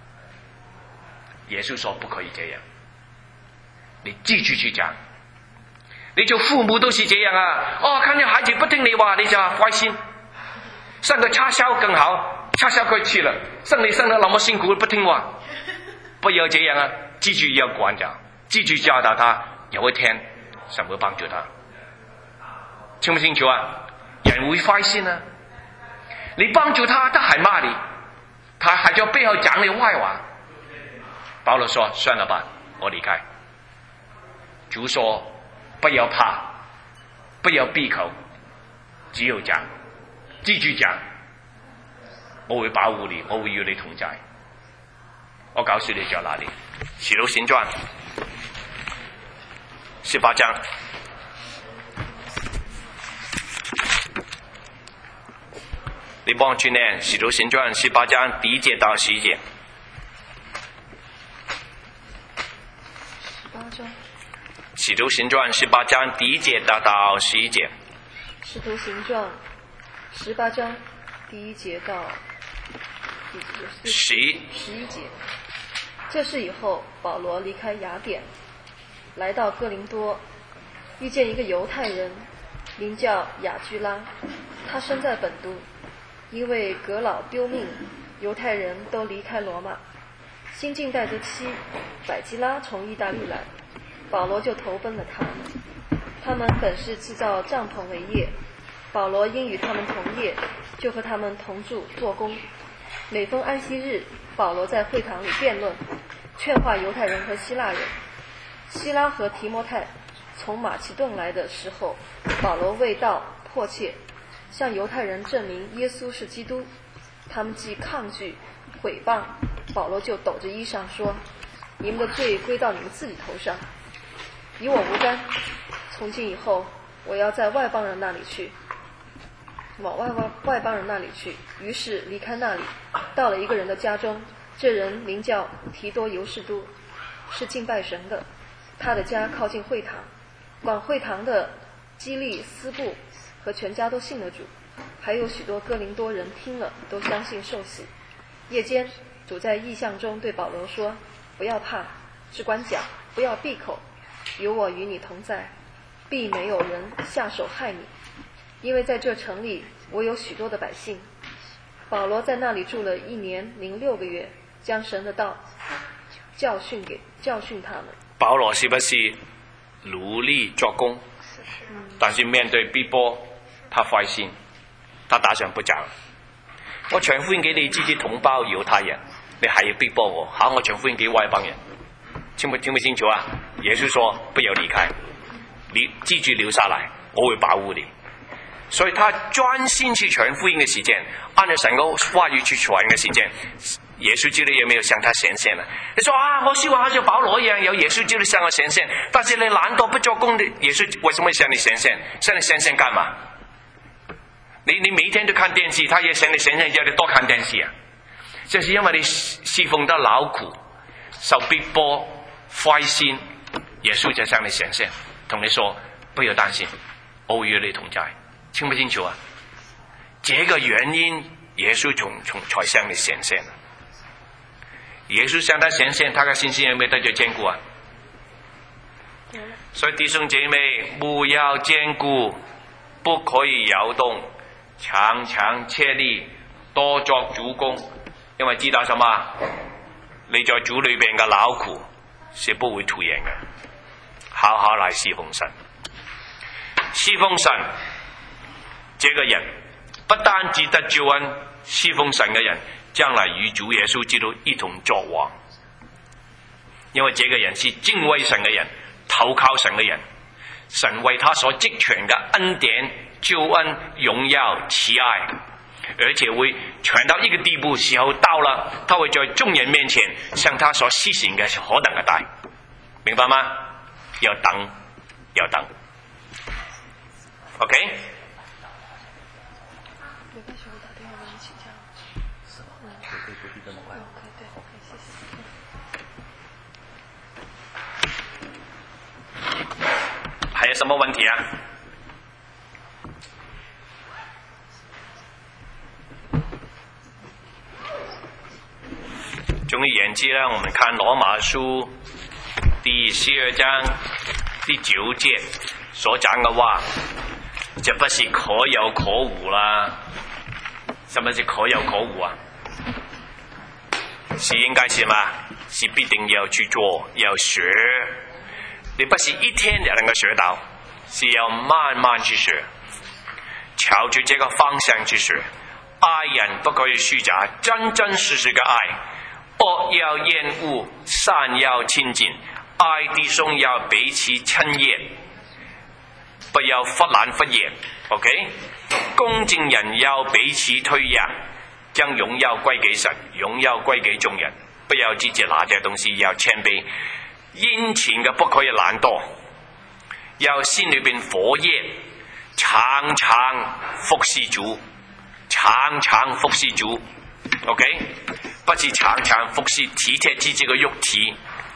耶穌說不可以這樣，你記住去講。你做父母都是這樣啊！哦，看見孩子不聽你話，你就壞心。生個叉燒更好，叉燒可以吃了。生你生得那麼辛苦，不聽話，不要這樣啊！繼續要管教，繼續教導他，有一天神會幫助他。清不清楚啊？人會壞心啊！你幫助他，他還罵你，他還在背後講你壞話。 保罗说：“算了吧，我离开。”主说：“不要怕，不要闭口，只有讲，继续讲。我會保護你，我會與你同在。”我告訴你在哪裡？使徒行傳十八章。你幫我去念《使徒行傳》十八章第一節到十一節。 十八章。 使徒行傳十八章第一節到到十一節。 使徒行傳十八章第一節到十十一節。這事以後，保羅離開雅典，來到哥林多，遇見一個猶太人，名叫雅居拉，他生在本都。因為革老丟命，猶太人都離開羅馬，新近帶着妻百基拉從意大利來，保羅就投奔了他們。他們本是製造帳篷為業，保羅因與他們同業，就和他們同住做工。每逢安息日，保羅在會堂裡辯論，勸化猶太人和希臘人。希拉和提摩太從馬其頓來的時候，保羅為道迫切向猶太人證明耶穌是基督，他們既抗拒毀謗，保羅就抖着衣裳說：“你們的罪歸到你們自己頭上，與我無干。從今以後，我要在外邦人那裡去，往外外外邦人那裡去。”於是離開那裡，到了一個人的家中，這人名叫提多猶士都，是敬拜神的。他的家靠近會堂，管會堂的基利斯布和全家都信了主，還有許多哥林多人聽了都相信受洗。夜間，主在異象中對保羅說：“不要怕，只管講，不要閉口，有我與你同在，必沒有人下手害你，因為在這城裡我有許多的百姓。”保羅在那裡住了一年零六個月，將神的道教訓給教訓他們。 保羅是不是努力做工？但是面對逼迫，他灰心，他打算不講。我傳福音給你自己同胞猶太人，你還要逼迫我，好，我傳福音給外邦人，聽不聽不清楚啊？耶穌說不要離開，你繼續留下來，我會保護你。所以他專心去傳福音嘅時間，按照神嘅話語去傳嘅時間，耶穌基督有沒有向他顯現呢？你說啊，我希望好似保羅一樣有耶穌基督向我顯現，但是你懶惰不做工的耶穌為什麼向你顯現？向你顯現幹嘛？你你每天都看電視，他也向你顯現，叫你多看電視啊！就是因為你侍奉得勞苦，受逼迫、灰心，耶穌就向你顯現，同你說不要擔心，我會與你同在。清不清楚啊？這個原因，耶穌從從才向你顯現。耶穌向他顯現，他嘅信心有沒有得到堅固啊？所以弟兄姐妹，務要堅固，不可以搖動，常常竭力，多作主工。因為知道什麼？你在主裏邊嘅勞苦是不會徒然嘅，好好來侍奉神。侍奉神，這個人不單只得救恩，侍奉神嘅人將來與主耶穌基督一同作王。因為這個人是敬畏神嘅人，投靠神嘅人，神為他所積存嘅恩典、救恩、榮耀、慈愛，而且會傳到一個地步，時候到了，他會在眾人面前向他所施行嘅何等嘅大，明白嗎？要等，要等。OK？還有什麼問題啊？總而言之呢，我們看羅馬書第十二章第九節所講嘅話，這不是可有可無啦。什麼是可有可無啊？是應該是嗎？是必定要去做，要學。你不是一天就能夠學到，是要慢慢去學，朝着這個方向去學。愛人不可以虛假，真真實實嘅愛。惡要厭惡， 善要亲近，爱弟兄要彼此親熱，不要忽冷忽熱。OK， 公正人要彼此推讓，將榮耀歸給神，榮耀歸給眾人。不要自己拿這東西，要謙卑。殷勤嘅不可以懶惰，要心裏邊火熱，常常服侍主，常常服侍主。OK， 不是常常服侍體貼自己嘅肉體。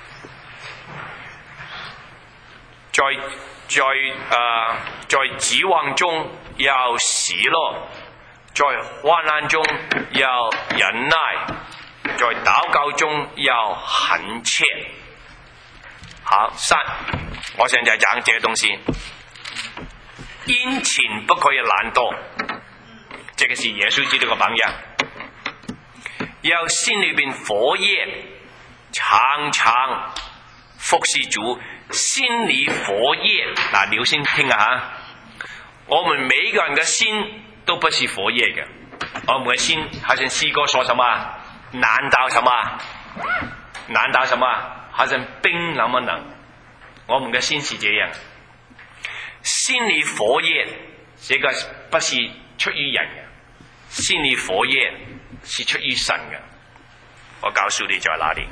在在誒、呃，在指望中要喜樂，在患難中要忍耐，在禱告中要懇切。好，三，我現在講這個東西。殷勤不可以懶惰，這個是耶穌基督嘅榜樣。要心裏邊火熱，常常服侍主，心裏火熱。嗱，你要先聽啊吓，我們每個人嘅心都不是火熱嘅，我們嘅心好像詩歌說什麼？難道什麼？難道什麼？好像冰那麼冷。我們嘅心是這樣，心裏火熱，這個不是出於人嘅，心裏火熱是出於神嘅。我告訴你在哪裏？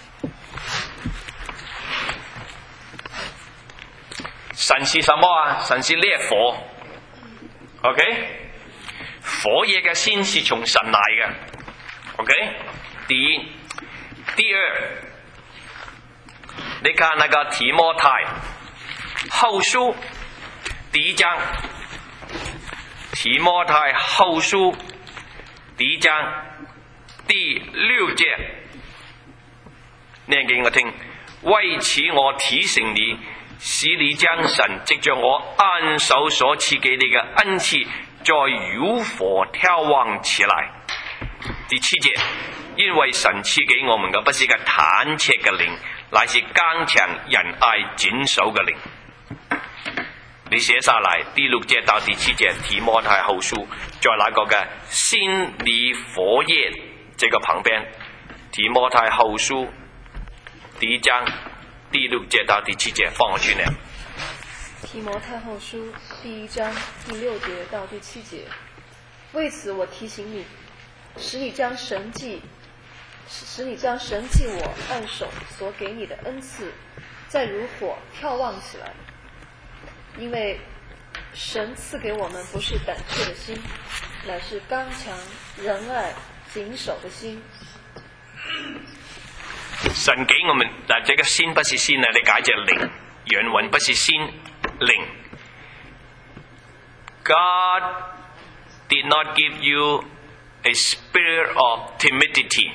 神是什麼啊？神是烈火。OK， 火熱嘅心是從神來嘅。OK， 第一，第二，你看那個提摩太後書第一章，提摩太後書第一章第六節，念給我聽。為此我提醒你，使你將神藉着我按手所賜給你嘅恩賜，再如火挑旺起來。第七節，因為神賜給我們嘅不是個膽怯嘅靈，乃是剛強仁愛謹守嘅靈。你寫下來第六節到第七節，提摩太後書在那個嘅心裏火熱這個旁邊，提摩太後書第一章第六節到第七節，放我去念。 提摩太後書第一章第六節到第七節，為此我提醒你，使你將神蹟，使你將神蹟我按手所給你的恩賜，再如火眺望起來。因為神賜給我們不是膽怯的心，乃是剛強仁愛謹守的心。 神給我們，嗱，這個心不是心啊，你解隻靈，原文不是心，靈。God did not give you a spirit of timidity.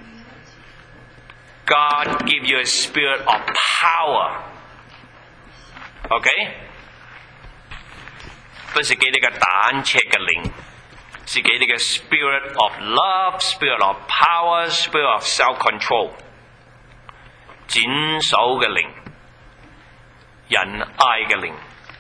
God give you a spirit of power. OK？ 不是給你個膽怯嘅靈，是給你個 spirit of love, spirit of power, spirit of self-control。謹守嘅靈，仁愛嘅靈，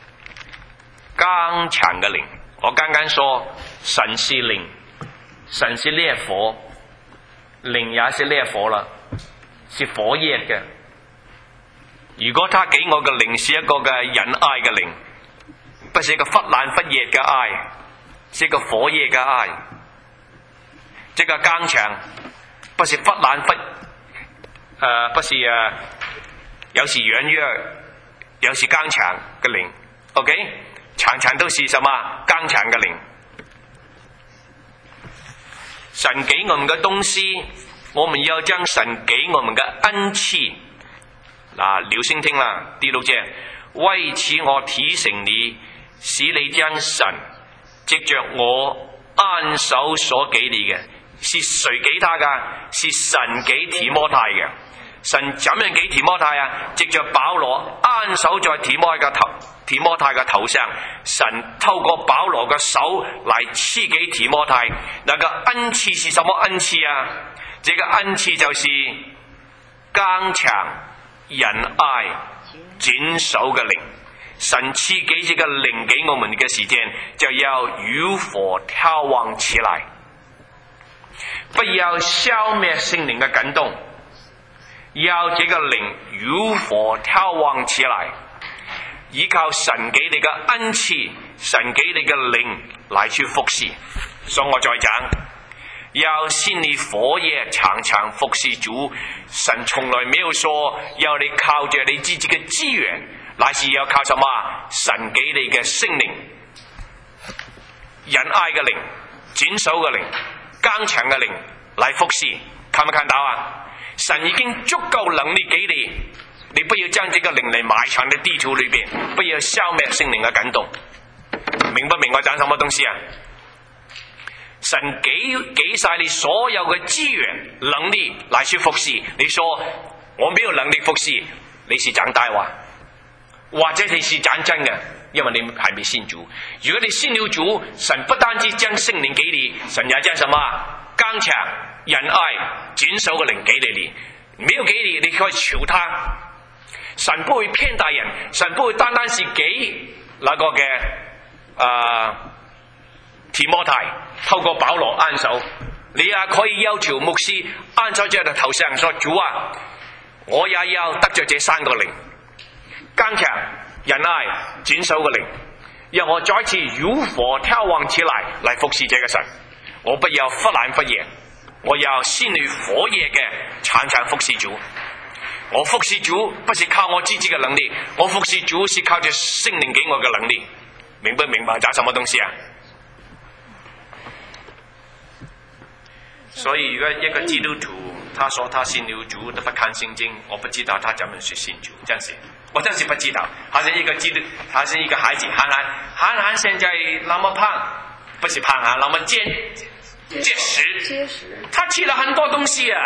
剛強嘅靈。我剛剛說神是靈，神是烈火，靈也是烈火啦，是火熱嘅。如果他給我嘅靈是一個嘅仁愛嘅靈，不是一個忽冷忽熱嘅愛，是一個火熱嘅愛。這個剛強不是忽冷忽呃，不是啊，有時軟弱，有時剛強嘅靈 ，OK， 常常都是什麼剛強嘅靈。神給我們嘅東西，我們要將神給我們嘅恩賜，嗱，留心聽啦，第六節，為此我提醒你，使你將神藉着我按手所給你嘅，是誰給他㗎？是神給提摩太嘅。神怎樣給提摩太啊？藉着保羅按手在提摩太嘅頭，提摩太嘅頭上，神透過保羅嘅手嚟賜給提摩太。那個恩賜是什麼恩賜啊？這個恩賜就是剛強、仁愛、謹守嘅靈。神賜給這個靈給我們嘅時間，就要如火挑旺起來，不要消滅聖靈嘅感動。 要这个灵如火眺望起来，依靠神给你嘅恩賜，神給你嘅靈來去服侍。所以我再講，要心裏火熱，常常服侍主。神從來沒有說要你靠着你自己嘅資源，乃是要靠什麼？神給你嘅聖靈、仁愛嘅靈、謹守嘅靈、剛強嘅靈來服侍。看沒看到啊？神已經足夠能力給你。你不要將這個靈嚟埋藏喺地圖裏邊，不要消滅聖靈嘅感動。明不明我講什麼東西啊？神給給晒你所有嘅資源能力來去服侍。你說我沒有能力服侍，你是講大話，或者你是講真嘅，因為你還沒信主。如果你信了主，神不單止將聖靈給你，神也將什麼剛強、仁愛、謹守嘅靈給你你，沒有給你，你可以求他。神不會騙大人，神不會單單是給那個嘅啊提摩太透過保羅按手，你也可以要求牧師按手在佢頭上，說主啊，我也要得着這三個靈：剛強、仁愛、謹守嘅靈，讓我再次如火眺望起來，來服侍這個神。我不要忽冷忽熱，我要心裏火熱嘅常常服侍主。我服侍主不是靠我自己嘅能力，我服侍主是靠着聖靈給我嘅能力。明不明白講什麼東西啊？所以如果一個基督徒他說他信了主都不看聖經，我不知道他怎麼去信主，真是我真是不知道。他是一個基督，他是一個孩子，憨憨憨憨現在那麼胖，不是胖啊，那麼結結實結實， 他吃了很多東西啊。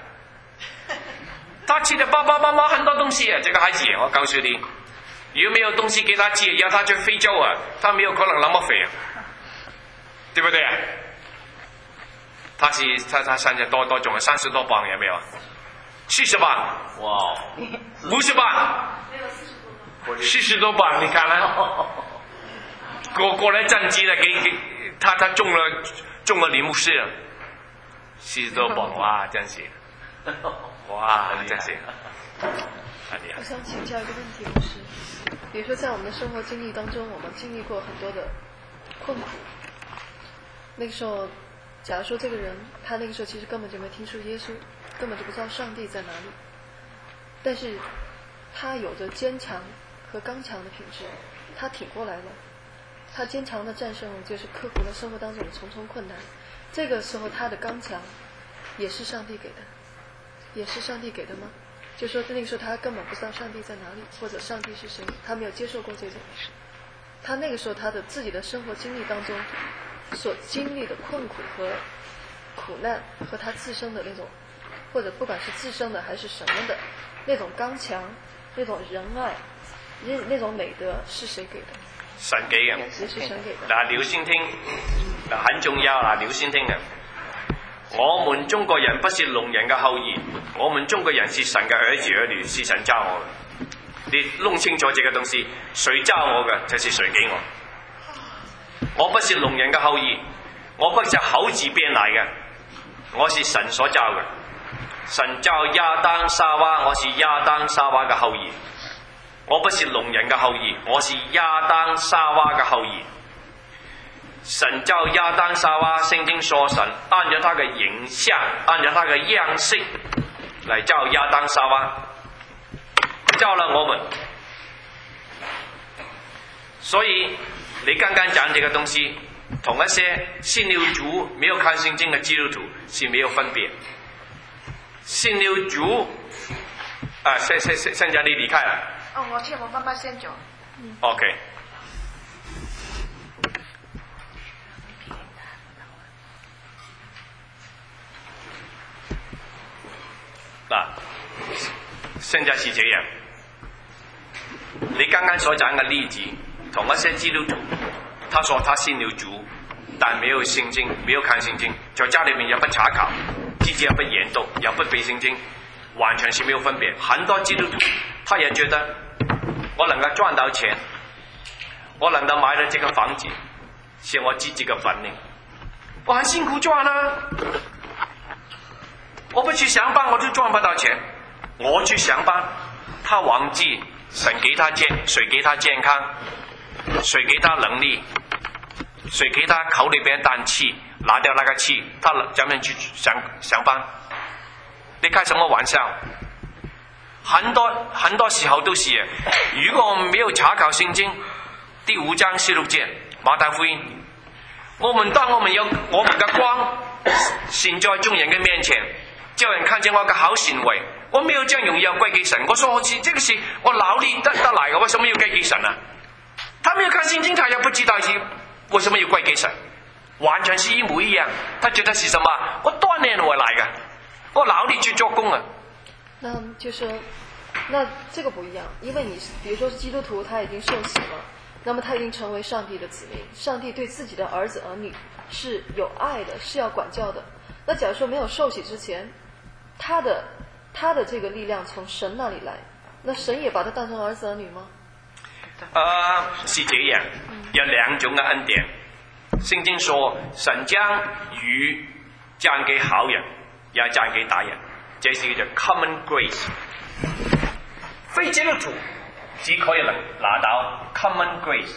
他吃的包包包包很多東西啊！這個孩子，我告訴你，如果沒有東西給他吃，要他去非洲啊，他沒有可能那麼肥啊，對不對啊？他是他他現在多多重啊，三十多磅有沒有？四十磅，哇，五十磅，四十多磅，你看啦，過過來戰機了，給給他他中了中了李牧師了，四十多磅，哇，真是。哇，真是！ 我想请教一个问题，牧师，比如说在我们的生活经历当中，我们经历过很多的困苦。那个时候，假如说这个人他那个时候其实根本就没听说耶稣，根本就不知道上帝在哪里，但是他有着坚强和刚强的品质，他挺过来了，他坚强的战胜就是克服了生活当中的重重困难。这个时候他的刚强也是上帝给的。也是上帝给的吗？就说那个时候他根本不知道上帝在哪里，或者上帝是谁，他没有接受过这种事。他那个时候他的自己的生活经历当中所经历的困苦和苦难，和他自身的那种，或者不管是自身的还是什么的那種剛強，那種仁愛，那那種美德是誰給的？ 神給嘅， 也是神給的。 嗱，留心聽，嗱，很重要啦，留心聽嘅。我們中國人不是聾人嘅後裔，我們中國人是神嘅兒子兒女，是神教我嘅。你弄清楚這個東西，誰教我嘅，就是誰給我。我不是聾人嘅後裔，我不是口字邊嚟嘅，我是神所教嘅。神教亞當夏娃，我是亞當夏娃嘅後裔。我不是聾人嘅後裔，我是亞當夏娃嘅後裔。神教亞當夏娃，聖經說神按照他嘅形象，按照他嘅樣式嚟教亞當夏娃，教了我們。所以你剛剛講這個東西，同一些信了主沒有看聖經嘅基督徒是沒有分別。信了主，啊，現現現現在你離開了。 哦，我聽我媽媽先講。 嗯。OK。嗱，現在是這樣。你剛剛所講嘅例子，同一些基督徒，他說他信了主，但沒有聖經，沒有看聖經，在家裏面也不查考，自己也不研讀，也不背聖經，完全是沒有分別。很多基督徒，他也覺得我能夠賺到錢，我能夠買到這個房子，是我自己嘅本領，我很辛苦賺啦、啊。我不去上班，我就賺不到錢。 我去上班，他忘记神给他健，谁给他健康，谁给他能力，谁给他口里边氮气，拿掉那个气，他怎么去上上班？你开什么玩笑？很多很多时候都是，如果我们没有查考圣经第五章十六节马太福音，我们当我们有我们的光显在众人的面前，叫人看见我的好行为，我没有将荣耀归给神。我说我是这个是我劳力得得来的，为什么要归给神呢？他没有看圣经，他也不知道是为什么要归给神，完全是一模一样。他觉得是什么？我锻炼我来的，我劳力去做工啊。 那就说，那这个不一样，因为你比如说是基督徒，他已经受洗了，那么他已经成为上帝的子民，上帝对自己的儿子儿女是有爱的，是要管教的。那假如说没有受洗之前，他的他的这个力量从神那里来，那神也把他当成儿子儿女吗？ 呃，是这样，有两种的恩典。圣经说，神将鱼降给好人，也降给歹人。这是叫 common grace， 非基督徒只可以拿到 common grace，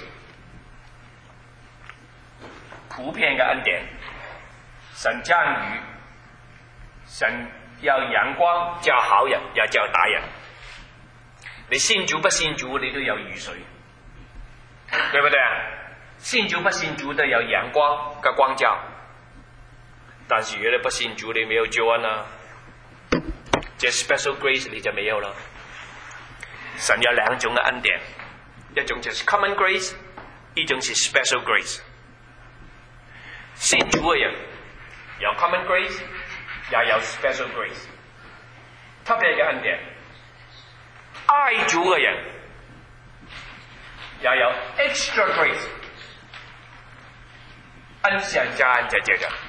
普遍的恩典。神降雨，神要阳光，叫好人，也叫歹人。你信主不信主，你都有雨水，对不对啊？信主不信主都有阳光嘅光照，但是如果你不信主，你没有救恩啊。这 special grace 你就没有了。神有兩種嘅恩典，一種就是 common grace， 一種是 special grace。信主嘅人有 common grace， 也有 special grace， 特別嘅恩典。愛主嘅人也有 extra grace， 恩上加恩就這個。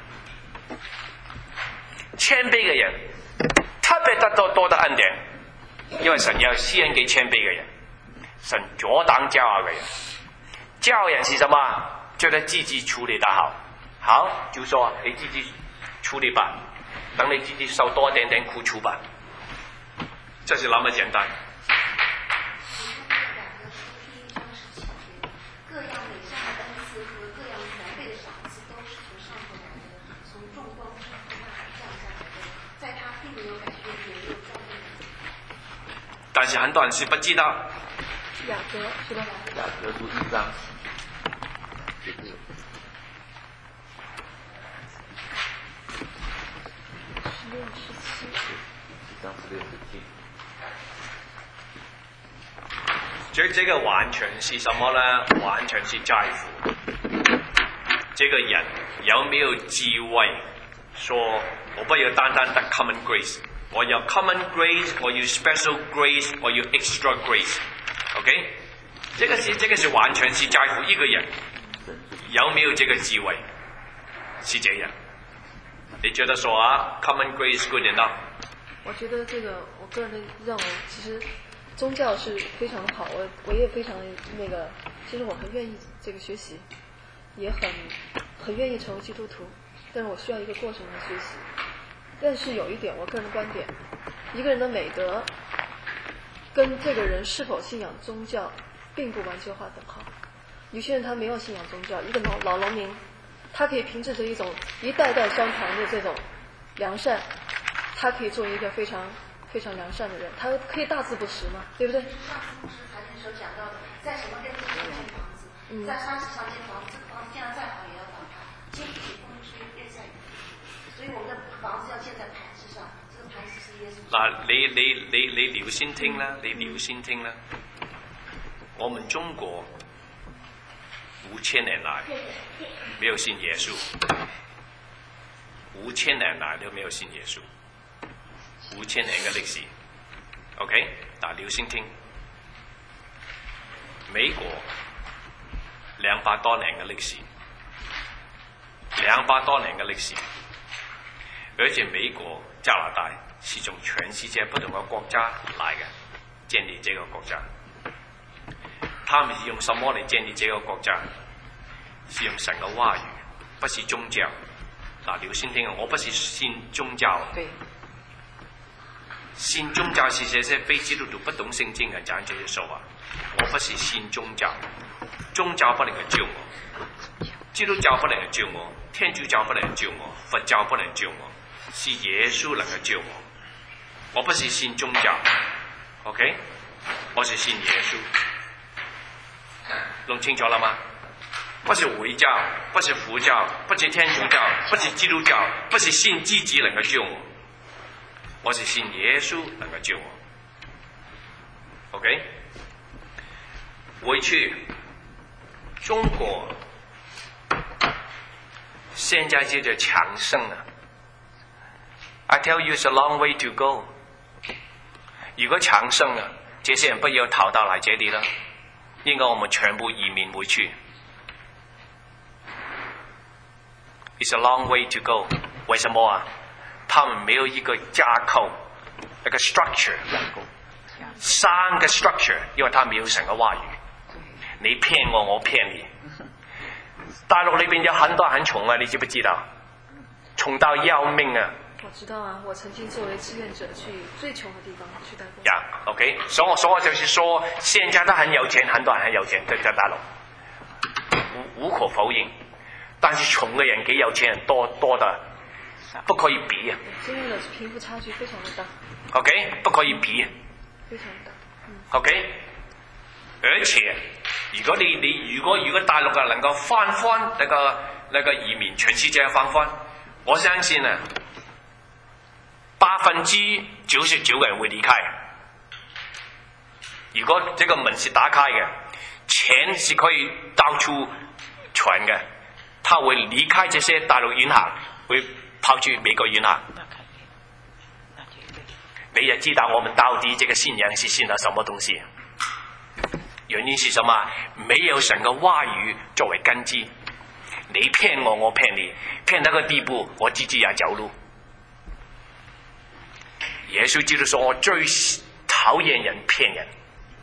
謙卑嘅人特別得到多的恩典，因為神要施恩給謙卑嘅人，神阻擋驕傲嘅人。驕傲人是什麼？覺得自己處理得好，好就說你自己處理吧，等你自己受多一點點苦楚吧，就是那麼簡單。但是很多人是不知道。 雅各是吧？ 雅各书一章，这个十六十七。 一章十六十七。 这这个完全是什么呢？完全是在乎这个人有没有智慧，说我不要单单得 common grace。我有 common grace， 我有 special grace， 我有 extra grace。OK， 这个是这个是完全是在乎一个人有没有这个智慧，是这样。你觉得说啊 ，common grace good enough？ 我觉得这个，我个人的认为，其实宗教是非常的好，我我也非常那个，其实我很愿意这个学习，也很很愿意成为基督徒，但是我需要一个过程的学习。但是有一点，我个人的观点，一个人的美德跟这个人是否信仰宗教并不完全划等号。有些人他没有信仰宗教，一个老老农民，他可以凭借着一种一代代相传的这种良善，他可以做一个非常非常良善的人，他可以大字不识嘛，对不对？ 上次牧师还是所讲到的，在什么地方建房子， 嗯、 在山石上建房子，这个房子建得再好也要倒塌，经不起风吹日晒雨淋，所以我们的房子要建在磐石上，这个磐石是耶稣。 嗱，你你你你留先聽啦，你留先聽啦。我們中國五千年來沒有信耶穌，五千年來都沒有信耶穌，五千年嘅歷史。OK， 嗱，留先聽。美國兩百多年嘅歷史，兩百多年嘅歷史，而且美國、加拿大是從全世界不同嘅國家來嘅，建立這個國家。他們是用什麼嚟建立這個國家？是用神嘅話語，不是宗教。嗱，留先聽，我不是信宗教。 對。 信宗教是这些非基督徒不懂圣经的讲这些说话。我不是信宗教，宗教不能够救我，基督教不能够救我，天主教不能够救我，佛教不能救我，是耶稣能够救我。我不是信宗教 ，OK， 我是信耶稣。弄清楚了吗？不是回教，不是佛教，不是天主教，不是基督教，不是信自己能够救我，我是信耶稣能够救我。OK， 回去中国现在就叫强盛了。I tell you, it's a long way to go。如果强盛了，这些人不要逃到来这里了，应该我们全部移民回去。It's a long way to go。为什么啊？他们没有一个架构，一个 structure， 三个 structure， 因为他没有神的话语。你骗我，我骗你。大陆那边有很多很穷啊，你知不知道？穷到要命啊！ 我知道啊，我曾经作为志愿者去最穷的地方去待过。 呀、yeah, ，OK， 所以我所以我就是说，现在都很有钱，很多人很有钱，在在大陆，无无可否认。但是穷的人给有钱人多多的，不可以比啊。 真的是贫富差距非常的大。 OK， 不可以比。 非常大。嗯、 OK， 而且如果你你如果如果大陆啊能夠翻翻那個那個移民，全世界翻翻，我相信啊，百分之九十九嘅人會離開。如果這個門是打開嘅，錢是可以到處傳嘅，他會離開這些大陸院校，會跑去美國院校。你也知道我們到底這個信仰是信了什麼東西？原因是什麼？沒有神的話語作為根基，你騙我，我騙你，騙到個地步，我自己也走路。耶穌基督說：我最討厭人騙人，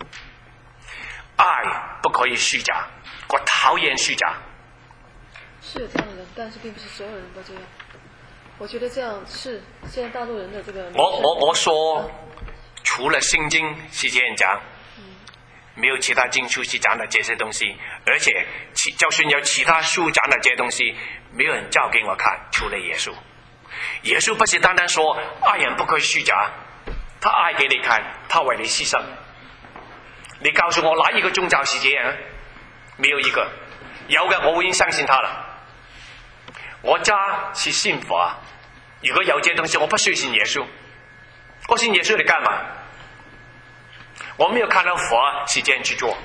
愛不可以虛假，我討厭虛假。 是有這樣的人，但是並不是所有人都這樣。我覺得這樣是現在大陸人的這個。 我我我說，除了聖經是這樣講。沒有其他經書是講的這些東西，而且其就算有其他書講的這些東西，沒有人照給我看，除了耶穌。耶穌不是單單說愛人不可以虛假，他愛給你看，他為你犧牲。你告訴我哪一個宗教是這樣？沒有一個。有嘅我已經相信他了。我家是信佛，如果有這東西，我不需要信耶穌。我信耶穌你幹嘛？我沒有看到佛是這樣去做，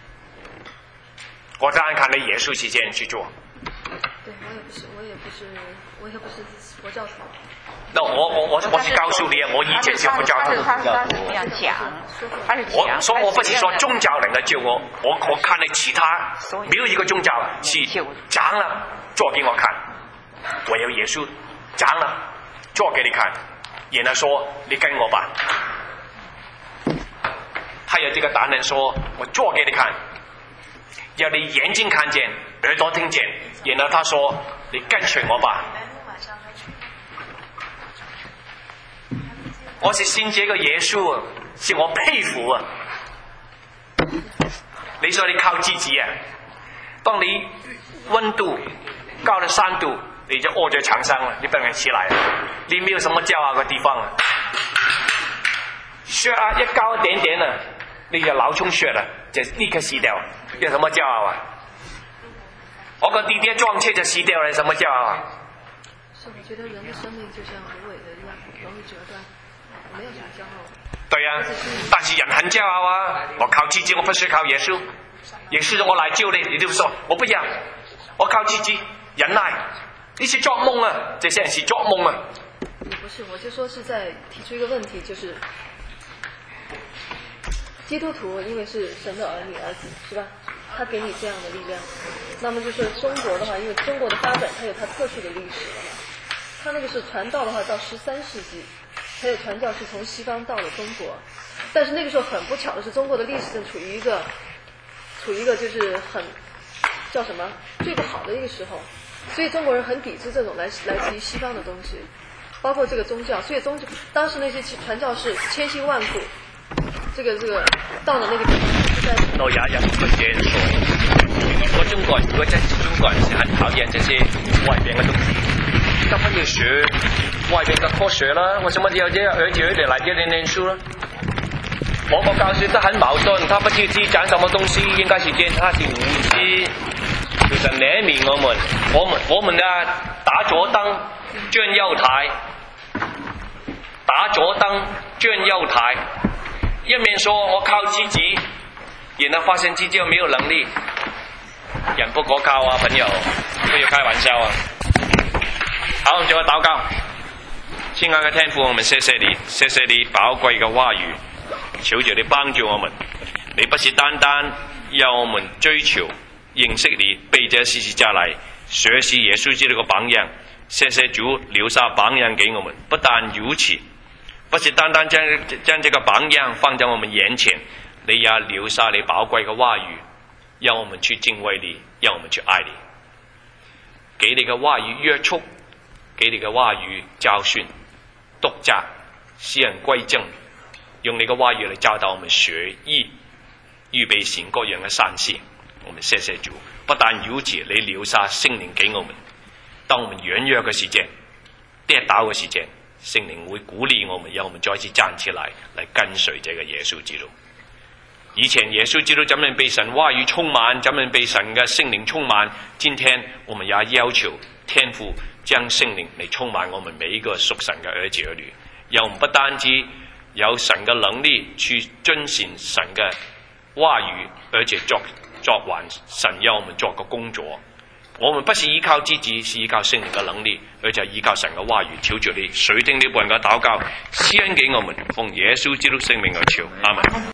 我當然看到耶穌是這樣去做。 對，我也不是，我也不是，我也不是佛教徒。 那我我我我是告訴你啊，我以前是佛教徒。 他是他是這樣講，他是我所以我不是說宗教能夠救我，我我看了其他沒有一個宗教是講了做給我看，唯有耶穌講了做給你看，然後說你跟我吧。他有這個膽量說我做給你看，要你眼睛看見，耳朵聽見，然後他說你跟隨我吧。我是信這個耶穌啊，是我佩服啊。你說你靠自己啊，當你溫度高了三度，你就臥在床上了，你不能起來了，你沒有什麼驕傲的地方啊。血壓一高一點點啊，你就腦充血了，就立刻死掉，有什麼驕傲啊？我個弟弟撞車就死掉了，有什麼驕傲啊？ 是，我覺得人的生命就像蘆葦的一樣，容易折斷，沒有什麼驕傲。 對啊，但是人很驕傲啊！我靠自己，我不是靠耶穌，耶穌我來救你，你就說我不要，我靠自己忍耐，你是做夢啊！這些人是做夢啊！ 也不是，我就說是在提出一個問題，就是基督徒因為是神的兒女兒子，是吧？他給你這樣的力量，那麼就是中國的話，因為中國的發展它有它特殊的歷史了嘛，它那個是傳道的話到十三世紀，還有傳教是從西方到了中國，但是那個時候很不巧的是，中國的歷史正處於一個處於一個就是很叫什麼最不好的一個時候，所以中國人很抵制這種來來自於西方的東西。 包括这个宗教，所以宗教当时那些传教士千辛万苦，这个这个到了那个地方就在。 我也有個嘅數，我中國人如果真係中國人是很討厭這些外邊嘅東西，當然要學外邊嘅科學啦。為什麼要這樣兒子兒女來這裡念書呢？我個教授都很矛盾，他不知知講什麼東西，應該是見他是無知。其實憐憫我們，我們我們啊打左燈轉右台，打左燈轉右台，一面說我靠自己，然後發現自己又沒有能力，人不可靠啊，朋友，不要開玩笑啊！好，我們做個禱告。親愛的天父，我們謝謝你，謝謝你寶貴嘅話語，求求你幫助我們。你不是單單要我們追求認識你，背着十字架來學習耶穌基督嘅榜樣。謝謝主留下榜樣給我們，不但如此，不是單單將將這個榜樣放在我們眼前，你也留下你寶貴嘅話語，讓我們去敬畏你，讓我們去愛你。給你嘅話語約束，給你嘅話語教訓、督責，使人歸正，用你嘅話語嚟教導我們學義，預備善各樣嘅善事。我們謝謝主，不但如此，你留下聖靈給我們。當我們軟弱嘅時間、跌倒嘅時間，聖靈會鼓勵我們，讓我們再次站起來，嚟跟隨這個耶穌基督。以前耶穌基督怎樣被神話語充滿，怎樣被神嘅聖靈充滿，今天我們也要求天父將聖靈嚟充滿我們每一個屬神嘅兒子兒女，讓我們不單止有神嘅能力去遵循神嘅話語，而且作作完神要我們做嘅工作。我們不是依靠自己，是依靠聖靈嘅能力，而且依靠神嘅話語。求主你垂聽呢半個禱告，施恩給我們，奉耶穌基督聖名而求，阿們。